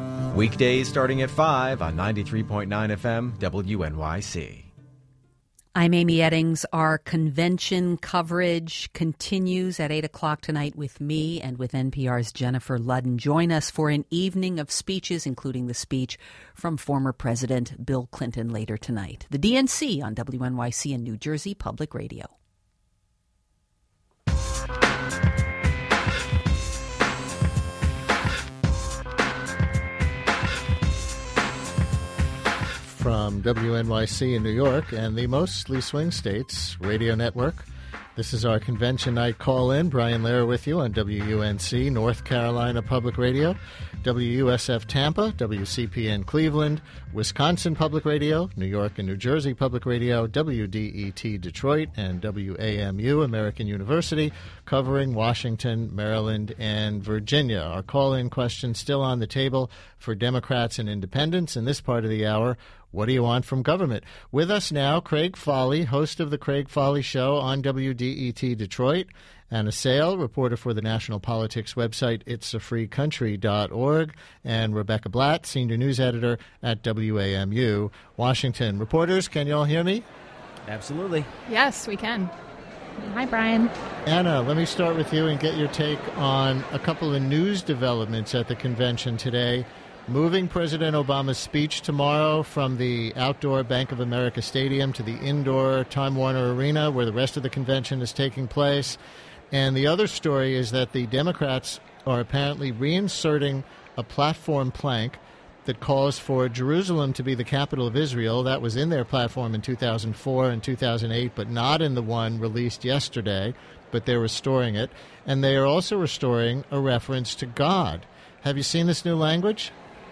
[SPEAKER 22] Weekdays starting at five on ninety-three point nine F M W N Y C.
[SPEAKER 11] I'm Amy Eddings. Our convention coverage continues at eight o'clock tonight with me and with N P R's Jennifer Ludden. Join us for an evening of speeches, including the speech from former President Bill Clinton later tonight. The D N C on W N Y C and New Jersey Public Radio.
[SPEAKER 2] From W N Y C in New York and the Mostly Swing States Radio Network, this is our convention night call-in. Brian Lehrer with you on W U N C, North Carolina Public Radio, W U S F Tampa, W C P N Cleveland, Wisconsin Public Radio, New York and New Jersey Public Radio, W D E T Detroit, and W A M U American University, covering Washington, Maryland, and Virginia. Our call-in question still on the table for Democrats and independents in this part of the hour. What do you want from government? With us now, Craig Foley, host of the Craig Foley Show on W D E T Detroit, Anna Sale, reporter for the national politics website its a free country dot org, and Rebecca Blatt, senior news editor at W A M U Washington. Reporters, can you all hear me?
[SPEAKER 1] Absolutely.
[SPEAKER 22] Yes, we can. Hi, Brian.
[SPEAKER 2] Anna, let me start with you and get your take on a couple of news developments at the convention today. Moving President Obama's speech tomorrow from the outdoor Bank of America Stadium to the indoor Time Warner Arena, where the rest of the convention is taking place. And the other story is that the Democrats are apparently reinserting a platform plank that calls for Jerusalem to be the capital of Israel. That was in their platform in two thousand four and two thousand eight, but not in the one released yesterday, but they're restoring it. And they are also restoring a reference to God. Have you seen this new language?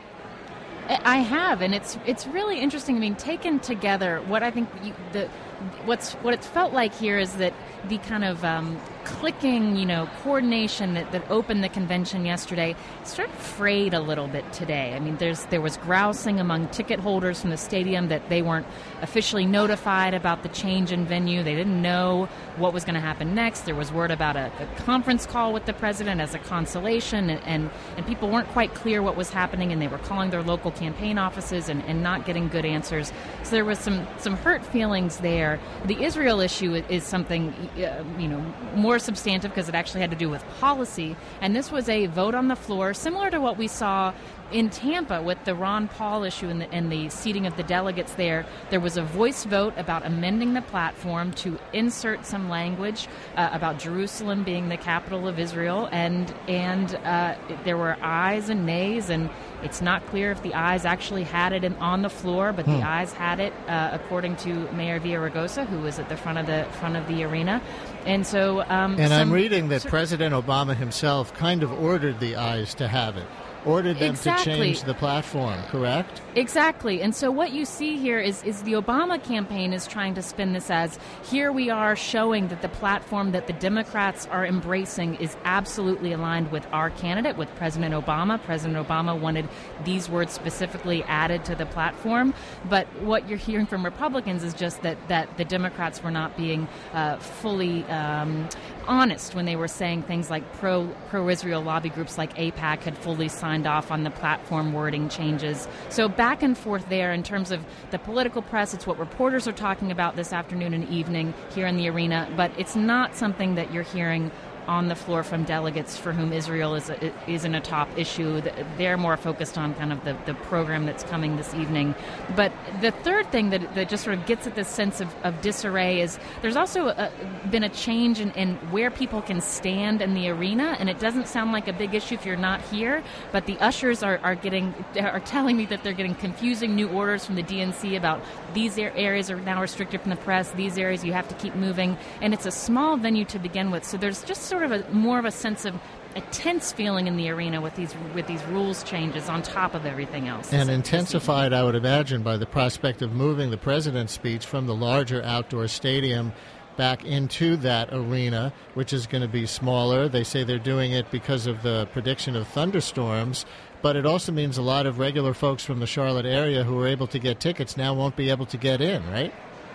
[SPEAKER 22] I have, and it's it's really interesting. I mean, taken together, what I think you, the what's what it's felt like here is that the kind of um, clicking, you know, coordination that, that opened the convention yesterday sort of frayed a little bit today. I mean, there's there was grousing among ticket holders from the stadium that they weren't officially notified about the change in venue. They didn't know what was going to happen next. There was word about a, a conference call with the president as a consolation, and, and, and people weren't quite clear what was happening, and they were calling their local campaign offices and, and not getting good answers. So there was some, some hurt feelings there. The Israel issue is something, uh, you know, more substantive because it actually had to do with policy, and this was a vote on the floor similar to what we saw in Tampa with the Ron Paul issue and the, and the seating of the delegates there. There was a voice vote about amending the platform to insert some language uh, about Jerusalem being the capital of Israel, and and uh, there were ayes and nays, and it's not clear if the ayes actually had it in, on the floor, but hmm. the ayes had it, uh, according to Mayor Villaraigosa, who was at the front of the front of the arena. And so, um,
[SPEAKER 2] and
[SPEAKER 22] some,
[SPEAKER 2] I'm reading that
[SPEAKER 22] so,
[SPEAKER 2] President Obama himself kind of ordered the ayes to have it. Ordered them
[SPEAKER 22] exactly.
[SPEAKER 2] to change the platform, correct?
[SPEAKER 22] Exactly. And so what you see here is, is the Obama campaign is trying to spin this as, here we are showing that the platform that the Democrats are embracing is absolutely aligned with our candidate, with President Obama. President Obama wanted these words specifically added to the platform. But what you're hearing from Republicans is just that, that the Democrats were not being uh, fully um, honest when they were saying things like pro, pro-Israel lobby groups like AIPAC had fully signed off on the platform wording changes. So back and forth there in terms of the political press. It's what reporters are talking about this afternoon and evening here in the arena, but it's not something that you're hearing on the floor from delegates for whom Israel is a, isn't a top issue. They're more focused on kind of the, the program that's coming this evening. But the third thing that, that just sort of gets at this sense of, of disarray is there's also a, been a change in, in where people can stand in the arena, and it doesn't sound like a big issue if you're not here, but the ushers are, are getting are telling me that they're getting confusing new orders from the D N C about these areas are now restricted from the press, these areas you have to keep moving, and it's a small venue to begin with, so there's just sort of a more of a sense of a tense feeling in the arena with these with these rules changes on top of everything else.
[SPEAKER 2] And intensified, I would imagine, by the prospect of moving the president's speech from the larger outdoor stadium back into that arena, which is going to be smaller. They say they're doing it because of the prediction of thunderstorms, but it also means a lot of regular folks from the Charlotte area who were able to get tickets now won't be able to get in, right?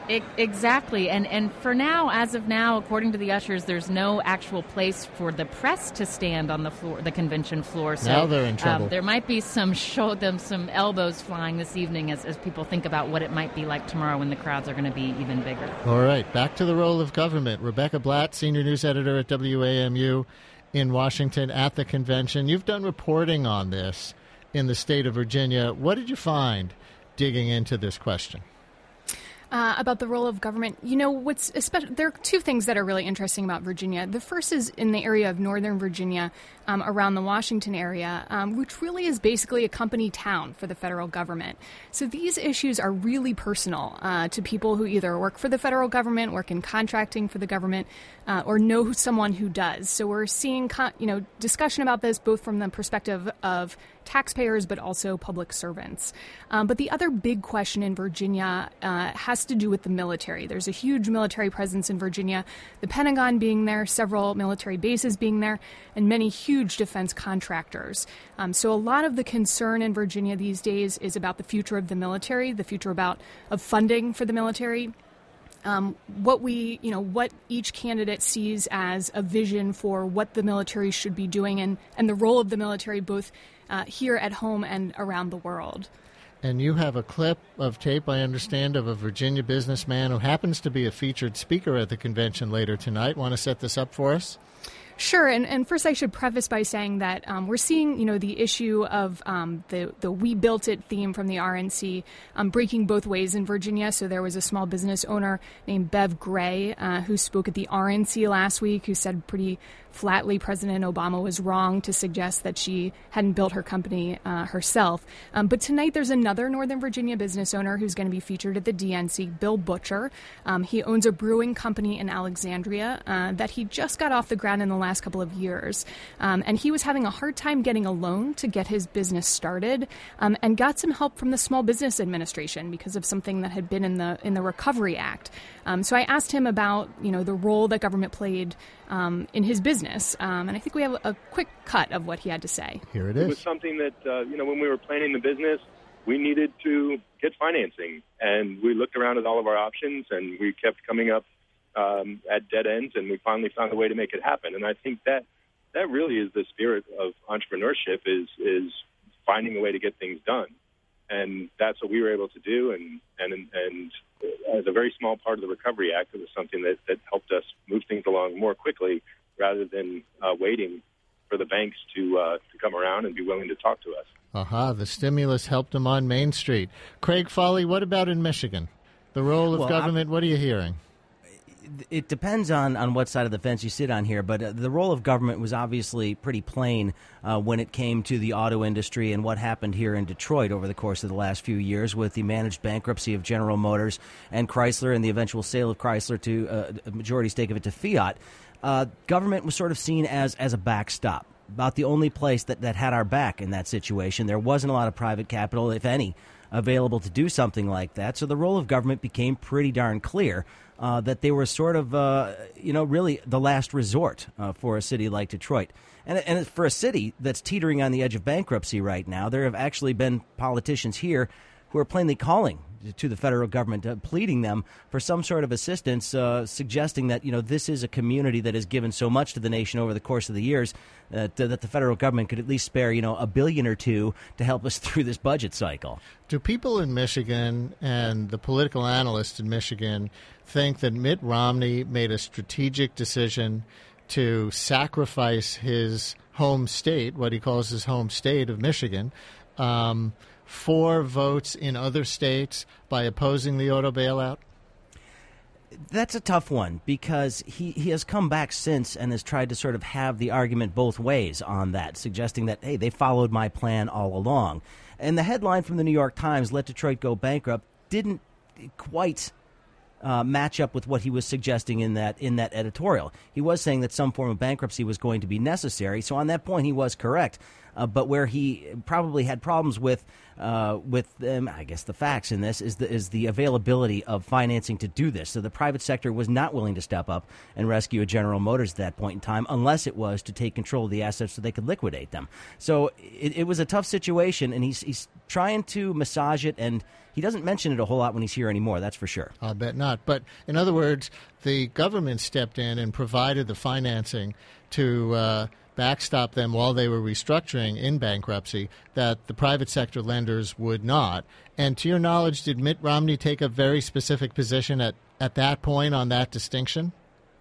[SPEAKER 22] I- exactly. And and for now, as of now, according to the ushers, there's no actual place for the press to stand on the floor, the convention floor. So
[SPEAKER 2] now they're in trouble.
[SPEAKER 22] Um, there might be some show them some elbows flying this evening as, as people think about what it might be like tomorrow when the crowds are going to be even bigger.
[SPEAKER 2] All right, back to the role of government. Rebecca Blatt, senior news editor at W A M U in Washington at the convention. You've done reporting on this in the state of Virginia. What did you find digging into this question?
[SPEAKER 1] Uh, about the role of government, you know, what's especially, there are two things that are really interesting about Virginia. The first is in the area of Northern Virginia, um, around the Washington area, um, which really is basically a company town for the federal government. So these issues are really personal uh, to people who either work for the federal government, work in contracting for the government, uh, or know someone who does. So we're seeing, con- you know, discussion about this both from the perspective of taxpayers, but also public servants. Um, but the other big question in Virginia uh, has to do with the military. There's a huge military presence in Virginia, the Pentagon being there, several military bases being there, and many huge defense contractors. Um, so a lot of the concern in Virginia these days is about the future of the military, the future about of funding for the military. Um, what we, you know, what each candidate sees as a vision for what the military should be doing and, and the role of the military both uh, here at home and around the world.
[SPEAKER 2] And you have a clip of tape, I understand, of a Virginia businessman who happens to be a featured speaker at the convention later tonight. Want to set this up for us?
[SPEAKER 1] Sure, and, and first I should preface by saying that um, we're seeing, you know, the issue of um, the the "We Built It" theme from the R N C um, breaking both ways in Virginia. So there was a small business owner named Bev Gray uh, who spoke at the R N C last week, who said pretty flatly President Obama was wrong to suggest that she hadn't built her company uh, herself. Um, but tonight there's another Northern Virginia business owner who's going to be featured at the D N C, Bill Butcher. Um, he owns a brewing company in Alexandria uh, that he just got off the ground in the last couple of years. Um, and he was having a hard time getting a loan to get his business started um, and got some help from the Small Business Administration because of something that had been in the in the Recovery Act. Um, so I asked him about, you know, the role that government played um, in his business. Um, and I think we have a quick cut of what he had to say.
[SPEAKER 2] Here it is.
[SPEAKER 3] It was something that, uh, you know, when we were planning the business, we needed to get financing. And we looked around at all of our options, and we kept coming up um, at dead ends, and we finally found a way to make it happen. And I think that that really is the spirit of entrepreneurship, is is finding a way to get things done. And that's what we were able to do. And, and, and as a very small part of the Recovery Act, it was something that, that helped us move things along more quickly rather than uh, waiting for the banks to uh, to come around and be willing to talk to us.
[SPEAKER 2] Aha, the stimulus helped them on Main Street. Craig Foley, what about in Michigan? The role of
[SPEAKER 23] well,
[SPEAKER 2] government,
[SPEAKER 23] I'm,
[SPEAKER 2] what are you hearing?
[SPEAKER 23] It depends on, on what side of the fence you sit on here, but uh, the role of government was obviously pretty plain uh, when it came to the auto industry and what happened here in Detroit over the course of the last few years with the managed bankruptcy of General Motors and Chrysler and the eventual sale of Chrysler to uh, a majority stake of it to Fiat. Uh, government was sort of seen as, as a backstop, about the only place that, that had our back in that situation. There wasn't a lot of private capital, if any, available to do something like that. So the role of government became pretty darn clear. Uh, that they were sort of, uh, you know, really the last resort uh, for a city like Detroit. And, and for a city that's teetering on the edge of bankruptcy right now, there have actually been politicians here who are plainly calling to the federal government, uh, pleading them for some sort of assistance, uh, suggesting that, you know, this is a community that has given so much to the nation over the course of the years uh, that the federal government could at least spare, you know, a billion or two to help us through this budget cycle.
[SPEAKER 2] Do people in Michigan and the political analysts in Michigan think that Mitt Romney made a strategic decision to sacrifice his home state, what he calls his home state of Michigan, um, for votes in other states by opposing the auto bailout?
[SPEAKER 23] That's a tough one because he, he has come back since and has tried to sort of have the argument both ways on that, suggesting that, hey, they followed my plan all along. And the headline from the New York Times, "Let Detroit Go Bankrupt," didn't quite uh, match up with what he was suggesting in that in that editorial. He was saying that some form of bankruptcy was going to be necessary. So on that point, he was correct. uh, but where he probably had problems with uh, with um, I guess the facts in this is the is the availability of financing to do this. So the private sector was not willing to step up and rescue a General Motors at that point in time, unless it was to take control of the assets so they could liquidate them. So it, it was a tough situation, and he's he's trying to massage it, and he doesn't mention it a whole lot when he's here anymore, that's for sure.
[SPEAKER 2] I'll bet not. But in other words, the government stepped in and provided the financing to uh, backstop them while they were restructuring in bankruptcy that the private sector lenders would not. And to your knowledge, did Mitt Romney take a very specific position at, at that point on that distinction?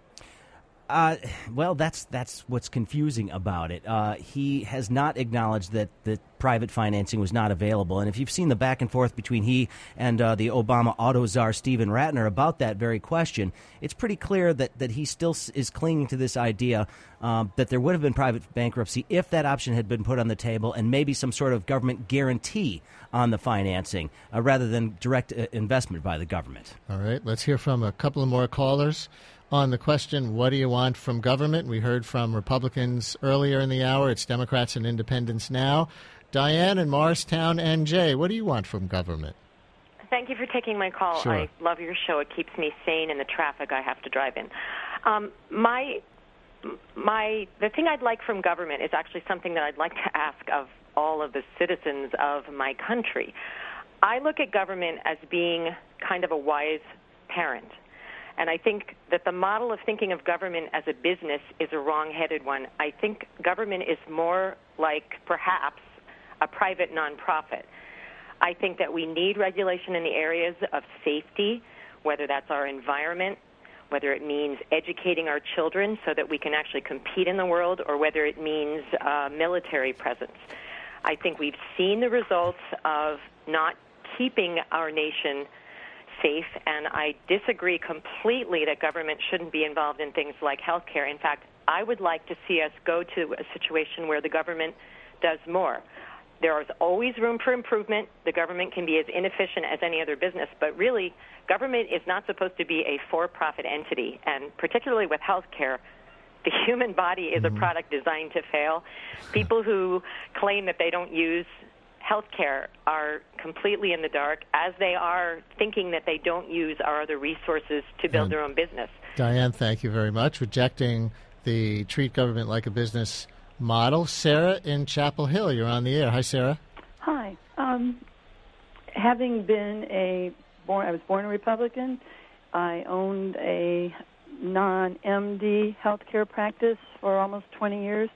[SPEAKER 23] Uh, well, that's that's what's confusing about it. Uh, he has not acknowledged that the private financing was not available. And if you've seen the back and forth between he and uh, the Obama auto czar Stephen Ratner about that very question, it's pretty clear that, that he still is clinging to this idea uh, that there would have been private bankruptcy if that option had been put on the table, and maybe some sort of government guarantee on the financing uh, rather than direct uh, investment by the government.
[SPEAKER 2] All right, let's hear from a couple of more callers. On the question, what do you want from government? We heard from Republicans earlier in the hour. It's Democrats and Independents now. Diane in Morristown, N J, what do you want from government?
[SPEAKER 4] Thank you for taking my call.
[SPEAKER 2] Sure.
[SPEAKER 4] I love your show. It keeps me sane in the traffic I have to drive in. Um, my, my, the thing I'd like from government is actually something that I'd like to ask of all of the citizens of my country. I look at government as being kind of a wise parent. And I think that the model of thinking of government as a business is a wrong-headed one. I think government is more like, perhaps, a private nonprofit. I think that we need regulation in the areas of safety, whether that's our environment, whether it means educating our children so that we can actually compete in the world, or whether it means uh, military presence. I think we've seen the results of not keeping our nation safe, and I disagree completely that government shouldn't be involved in things like health care. In fact, I would like to see us go to a situation where the government does more. There is always room for improvement. The government can be as inefficient as any other business, but really, government is not supposed to be a for-profit entity, and particularly with health care, the human body is a product designed to fail. People who claim that they don't use healthcare are completely in the dark, as they are thinking that they don't use our other resources to build and their own business.
[SPEAKER 2] Diane, thank you very much. Rejecting the treat government like a business model. Sarah in Chapel Hill, you're on the air. Hi, Sarah.
[SPEAKER 5] Hi. Um, having been a born, I was born a Republican. I owned a non-M D healthcare practice for almost twenty years.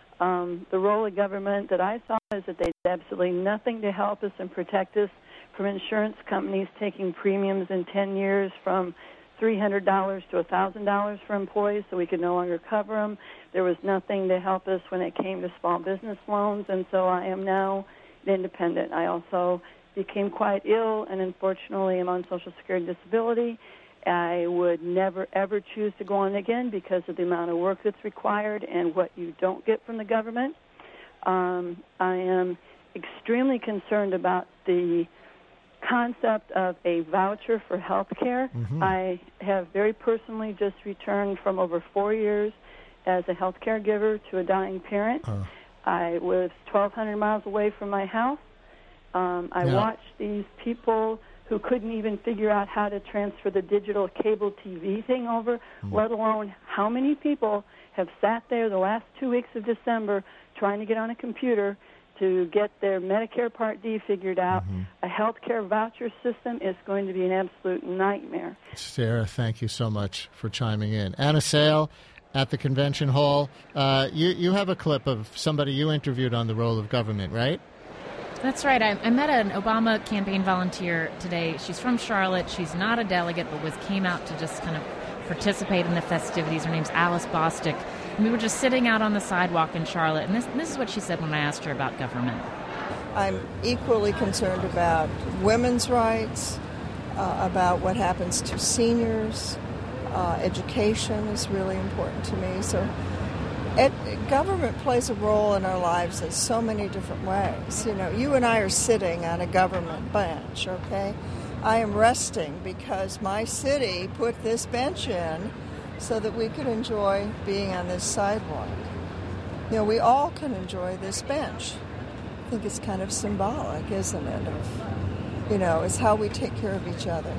[SPEAKER 5] Um, the role of government that I saw is that they did absolutely nothing to help us and protect us from insurance companies taking premiums in ten years from three hundred dollars to one thousand dollars for employees so we could no longer cover them. There was nothing to help us when it came to small business loans, and so I am now independent. I also became quite ill and unfortunately am on Social Security disability. I would never, ever choose to go on again because of the amount of work that's required and what you don't get from the government. Um, I am extremely concerned about the concept of a voucher for health care. Mm-hmm. I have very personally just returned from over four years as a health care giver to a dying parent. Uh. I was twelve hundred miles away from my house. Um, I yeah. watched these people who couldn't even figure out how to transfer the digital cable T V thing over, mm. let alone how many people have sat there the last two weeks of December trying to get on a computer to get their Medicare Part D figured out. Mm-hmm. A health care voucher system is going to be an absolute nightmare.
[SPEAKER 2] Sarah, thank you so much for chiming in. Anna Sale at the convention hall. Uh, you, you have a clip of somebody you interviewed on the role of government, right?
[SPEAKER 22] That's right. I, I met an Obama campaign volunteer today. She's from Charlotte. She's not a delegate, but was came out to just kind of participate in the festivities. Her name's Alice Bostick. And we were just sitting out on the sidewalk in Charlotte, and this, this is what she said when I asked her about government.
[SPEAKER 6] I'm equally concerned about women's rights, uh, about what happens to seniors. Uh, education is really important to me. So It, government plays a role in our lives in so many different ways. You know, you and I are sitting on a government bench, okay? I am resting because my city put this bench in so that we could enjoy being on this sidewalk. you know, we all can enjoy this bench. I think it's kind of symbolic, isn't it? Of, you know, it's how we take care of each other.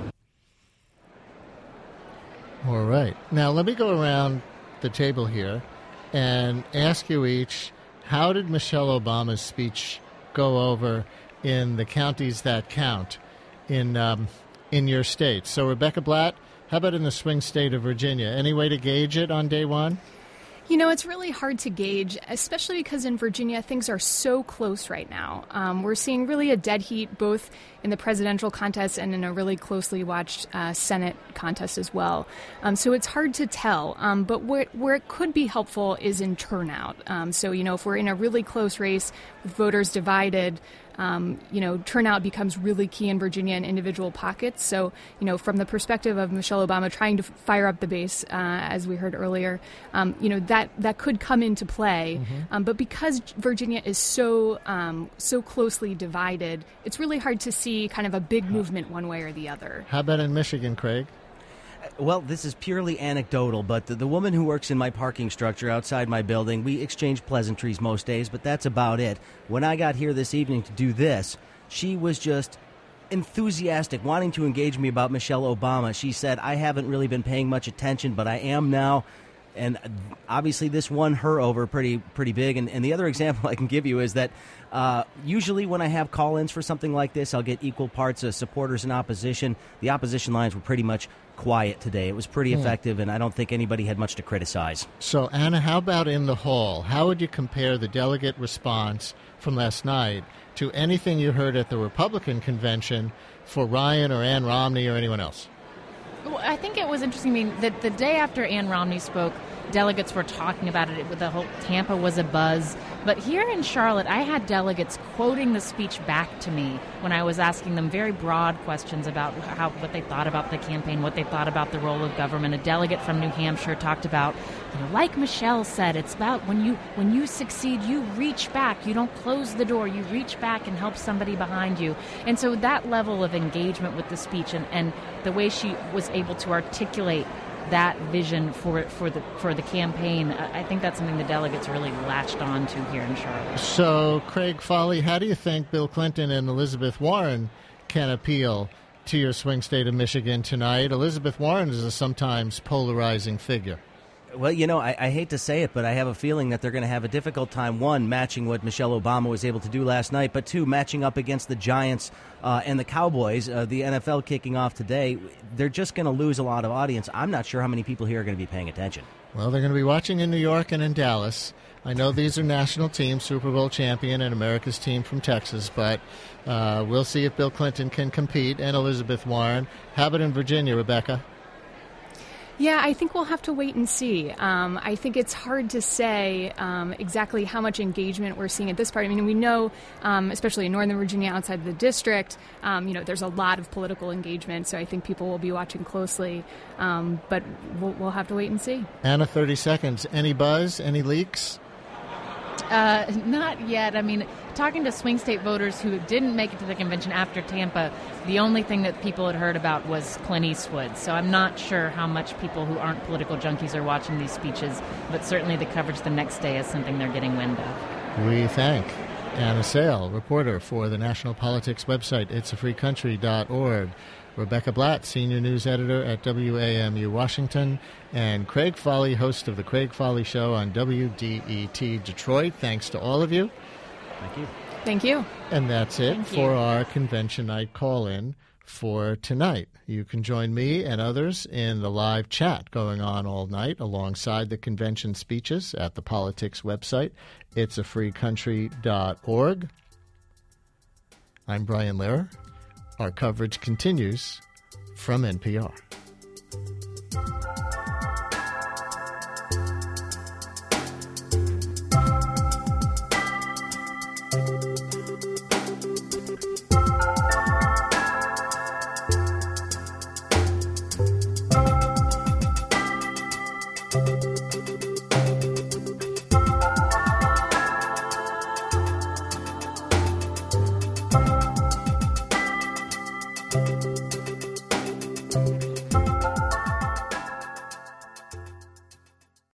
[SPEAKER 2] All right. Now, let me go around the table here and ask you each, how did Michelle Obama's speech go over in the counties that count in um, in your state? So, Rebecca Blatt, how about in the swing state of Virginia? Any way to gauge it on day one?
[SPEAKER 1] You know, it's really hard to gauge, especially because in Virginia, things are so close right now. Um, we're seeing really a dead heat both in the presidential contest and in a really closely watched uh, Senate contest as well. Um, so it's hard to tell. Um, but where, where it could be helpful is in turnout. Um, so, you know, if we're in a really close race with voters divided, Um, you know, turnout becomes really key in Virginia in individual pockets. So, you know, from the perspective of Michelle Obama trying to fire up the base, uh, as we heard earlier, um, you know, that, that could come into play. Mm-hmm. Um, but because Virginia is so um, so closely divided, it's really hard to see kind of a big movement one way or the other.
[SPEAKER 2] How about in Michigan, Craig?
[SPEAKER 23] Well, this is purely anecdotal, but the, the woman who works in my parking structure outside my building, we exchange pleasantries most days, but that's about it. When I got here this evening to do this, she was just enthusiastic, wanting to engage me about Michelle Obama. She said, I haven't really been paying much attention, but I am now. And obviously this won her over pretty pretty big. And, and the other example I can give you is that uh, usually when I have call-ins for something like this, I'll get equal parts of supporters and opposition. The opposition lines were pretty much quiet today. It was pretty hmm. effective, and I don't think anybody had much to criticize.
[SPEAKER 2] So, Anna, how about in the hall? How would you compare the delegate response from last night to anything you heard at the Republican convention for Ryan or Ann Romney or anyone else?
[SPEAKER 22] Well, I think it was interesting. I mean, the, the day after Ann Romney spoke, delegates were talking about it. it. The whole Tampa was a buzz. But here in Charlotte, I had delegates quoting the speech back to me when I was asking them very broad questions about how what they thought about the campaign, what they thought about the role of government. A delegate from New Hampshire talked about, you know, like Michelle said, it's about when you when you succeed, you reach back. You don't close the door. You reach back and help somebody behind you. And so that level of engagement with the speech and, and the way she was able to articulate that vision for for the for the campaign, I think that's something the delegates really latched on to here in Charlotte.
[SPEAKER 2] So, Craig Foley, how do you think Bill Clinton and Elizabeth Warren can appeal to your swing state of Michigan tonight? Elizabeth Warren is a sometimes polarizing figure.
[SPEAKER 23] Well, you know, I, I hate to say it, but I have a feeling that they're going to have a difficult time, one, matching what Michelle Obama was able to do last night, but two, matching up against the Giants uh, and the Cowboys, uh, the N F L kicking off today. They're just going to lose a lot of audience. I'm not sure how many people here are going to be paying attention.
[SPEAKER 2] Well, they're going to be watching in New York and in Dallas. I know these are national teams, Super Bowl champion and America's team from Texas, but uh, we'll see if Bill Clinton can compete and Elizabeth Warren. How about in Virginia, Rebecca?
[SPEAKER 1] Yeah, I think we'll have to wait and see. Um, I think it's hard to say um, exactly how much engagement we're seeing at this part. I mean, we know, um, especially in Northern Virginia outside the district, um, you know, there's a lot of political engagement, so I think people will be watching closely. Um, but we'll, we'll have to wait and see.
[SPEAKER 2] Anna, thirty seconds. Any buzz? Any leaks?
[SPEAKER 22] Uh, not yet. I mean, talking to swing state voters who didn't make it to the convention after Tampa, the only thing that people had heard about was Clint Eastwood. So I'm not sure how much people who aren't political junkies are watching these speeches, but certainly the coverage the next day is something they're getting wind of.
[SPEAKER 2] We thank Anna Sale, reporter for the national politics website, it's a free country dot org. Rebecca Blatt, senior news editor at W A M U Washington, and Craig Foley, host of The Craig Foley Show on W D E T Detroit. Thanks to all of you.
[SPEAKER 23] Thank you.
[SPEAKER 1] Thank you.
[SPEAKER 2] And that's it
[SPEAKER 1] Thank
[SPEAKER 2] for
[SPEAKER 1] you.
[SPEAKER 2] our convention night call-in for tonight. You can join me and others in the live chat going on all night alongside the convention speeches at the politics website, it's a free country dot org. I'm Brian Lehrer. Our coverage continues from N P R. Thank you.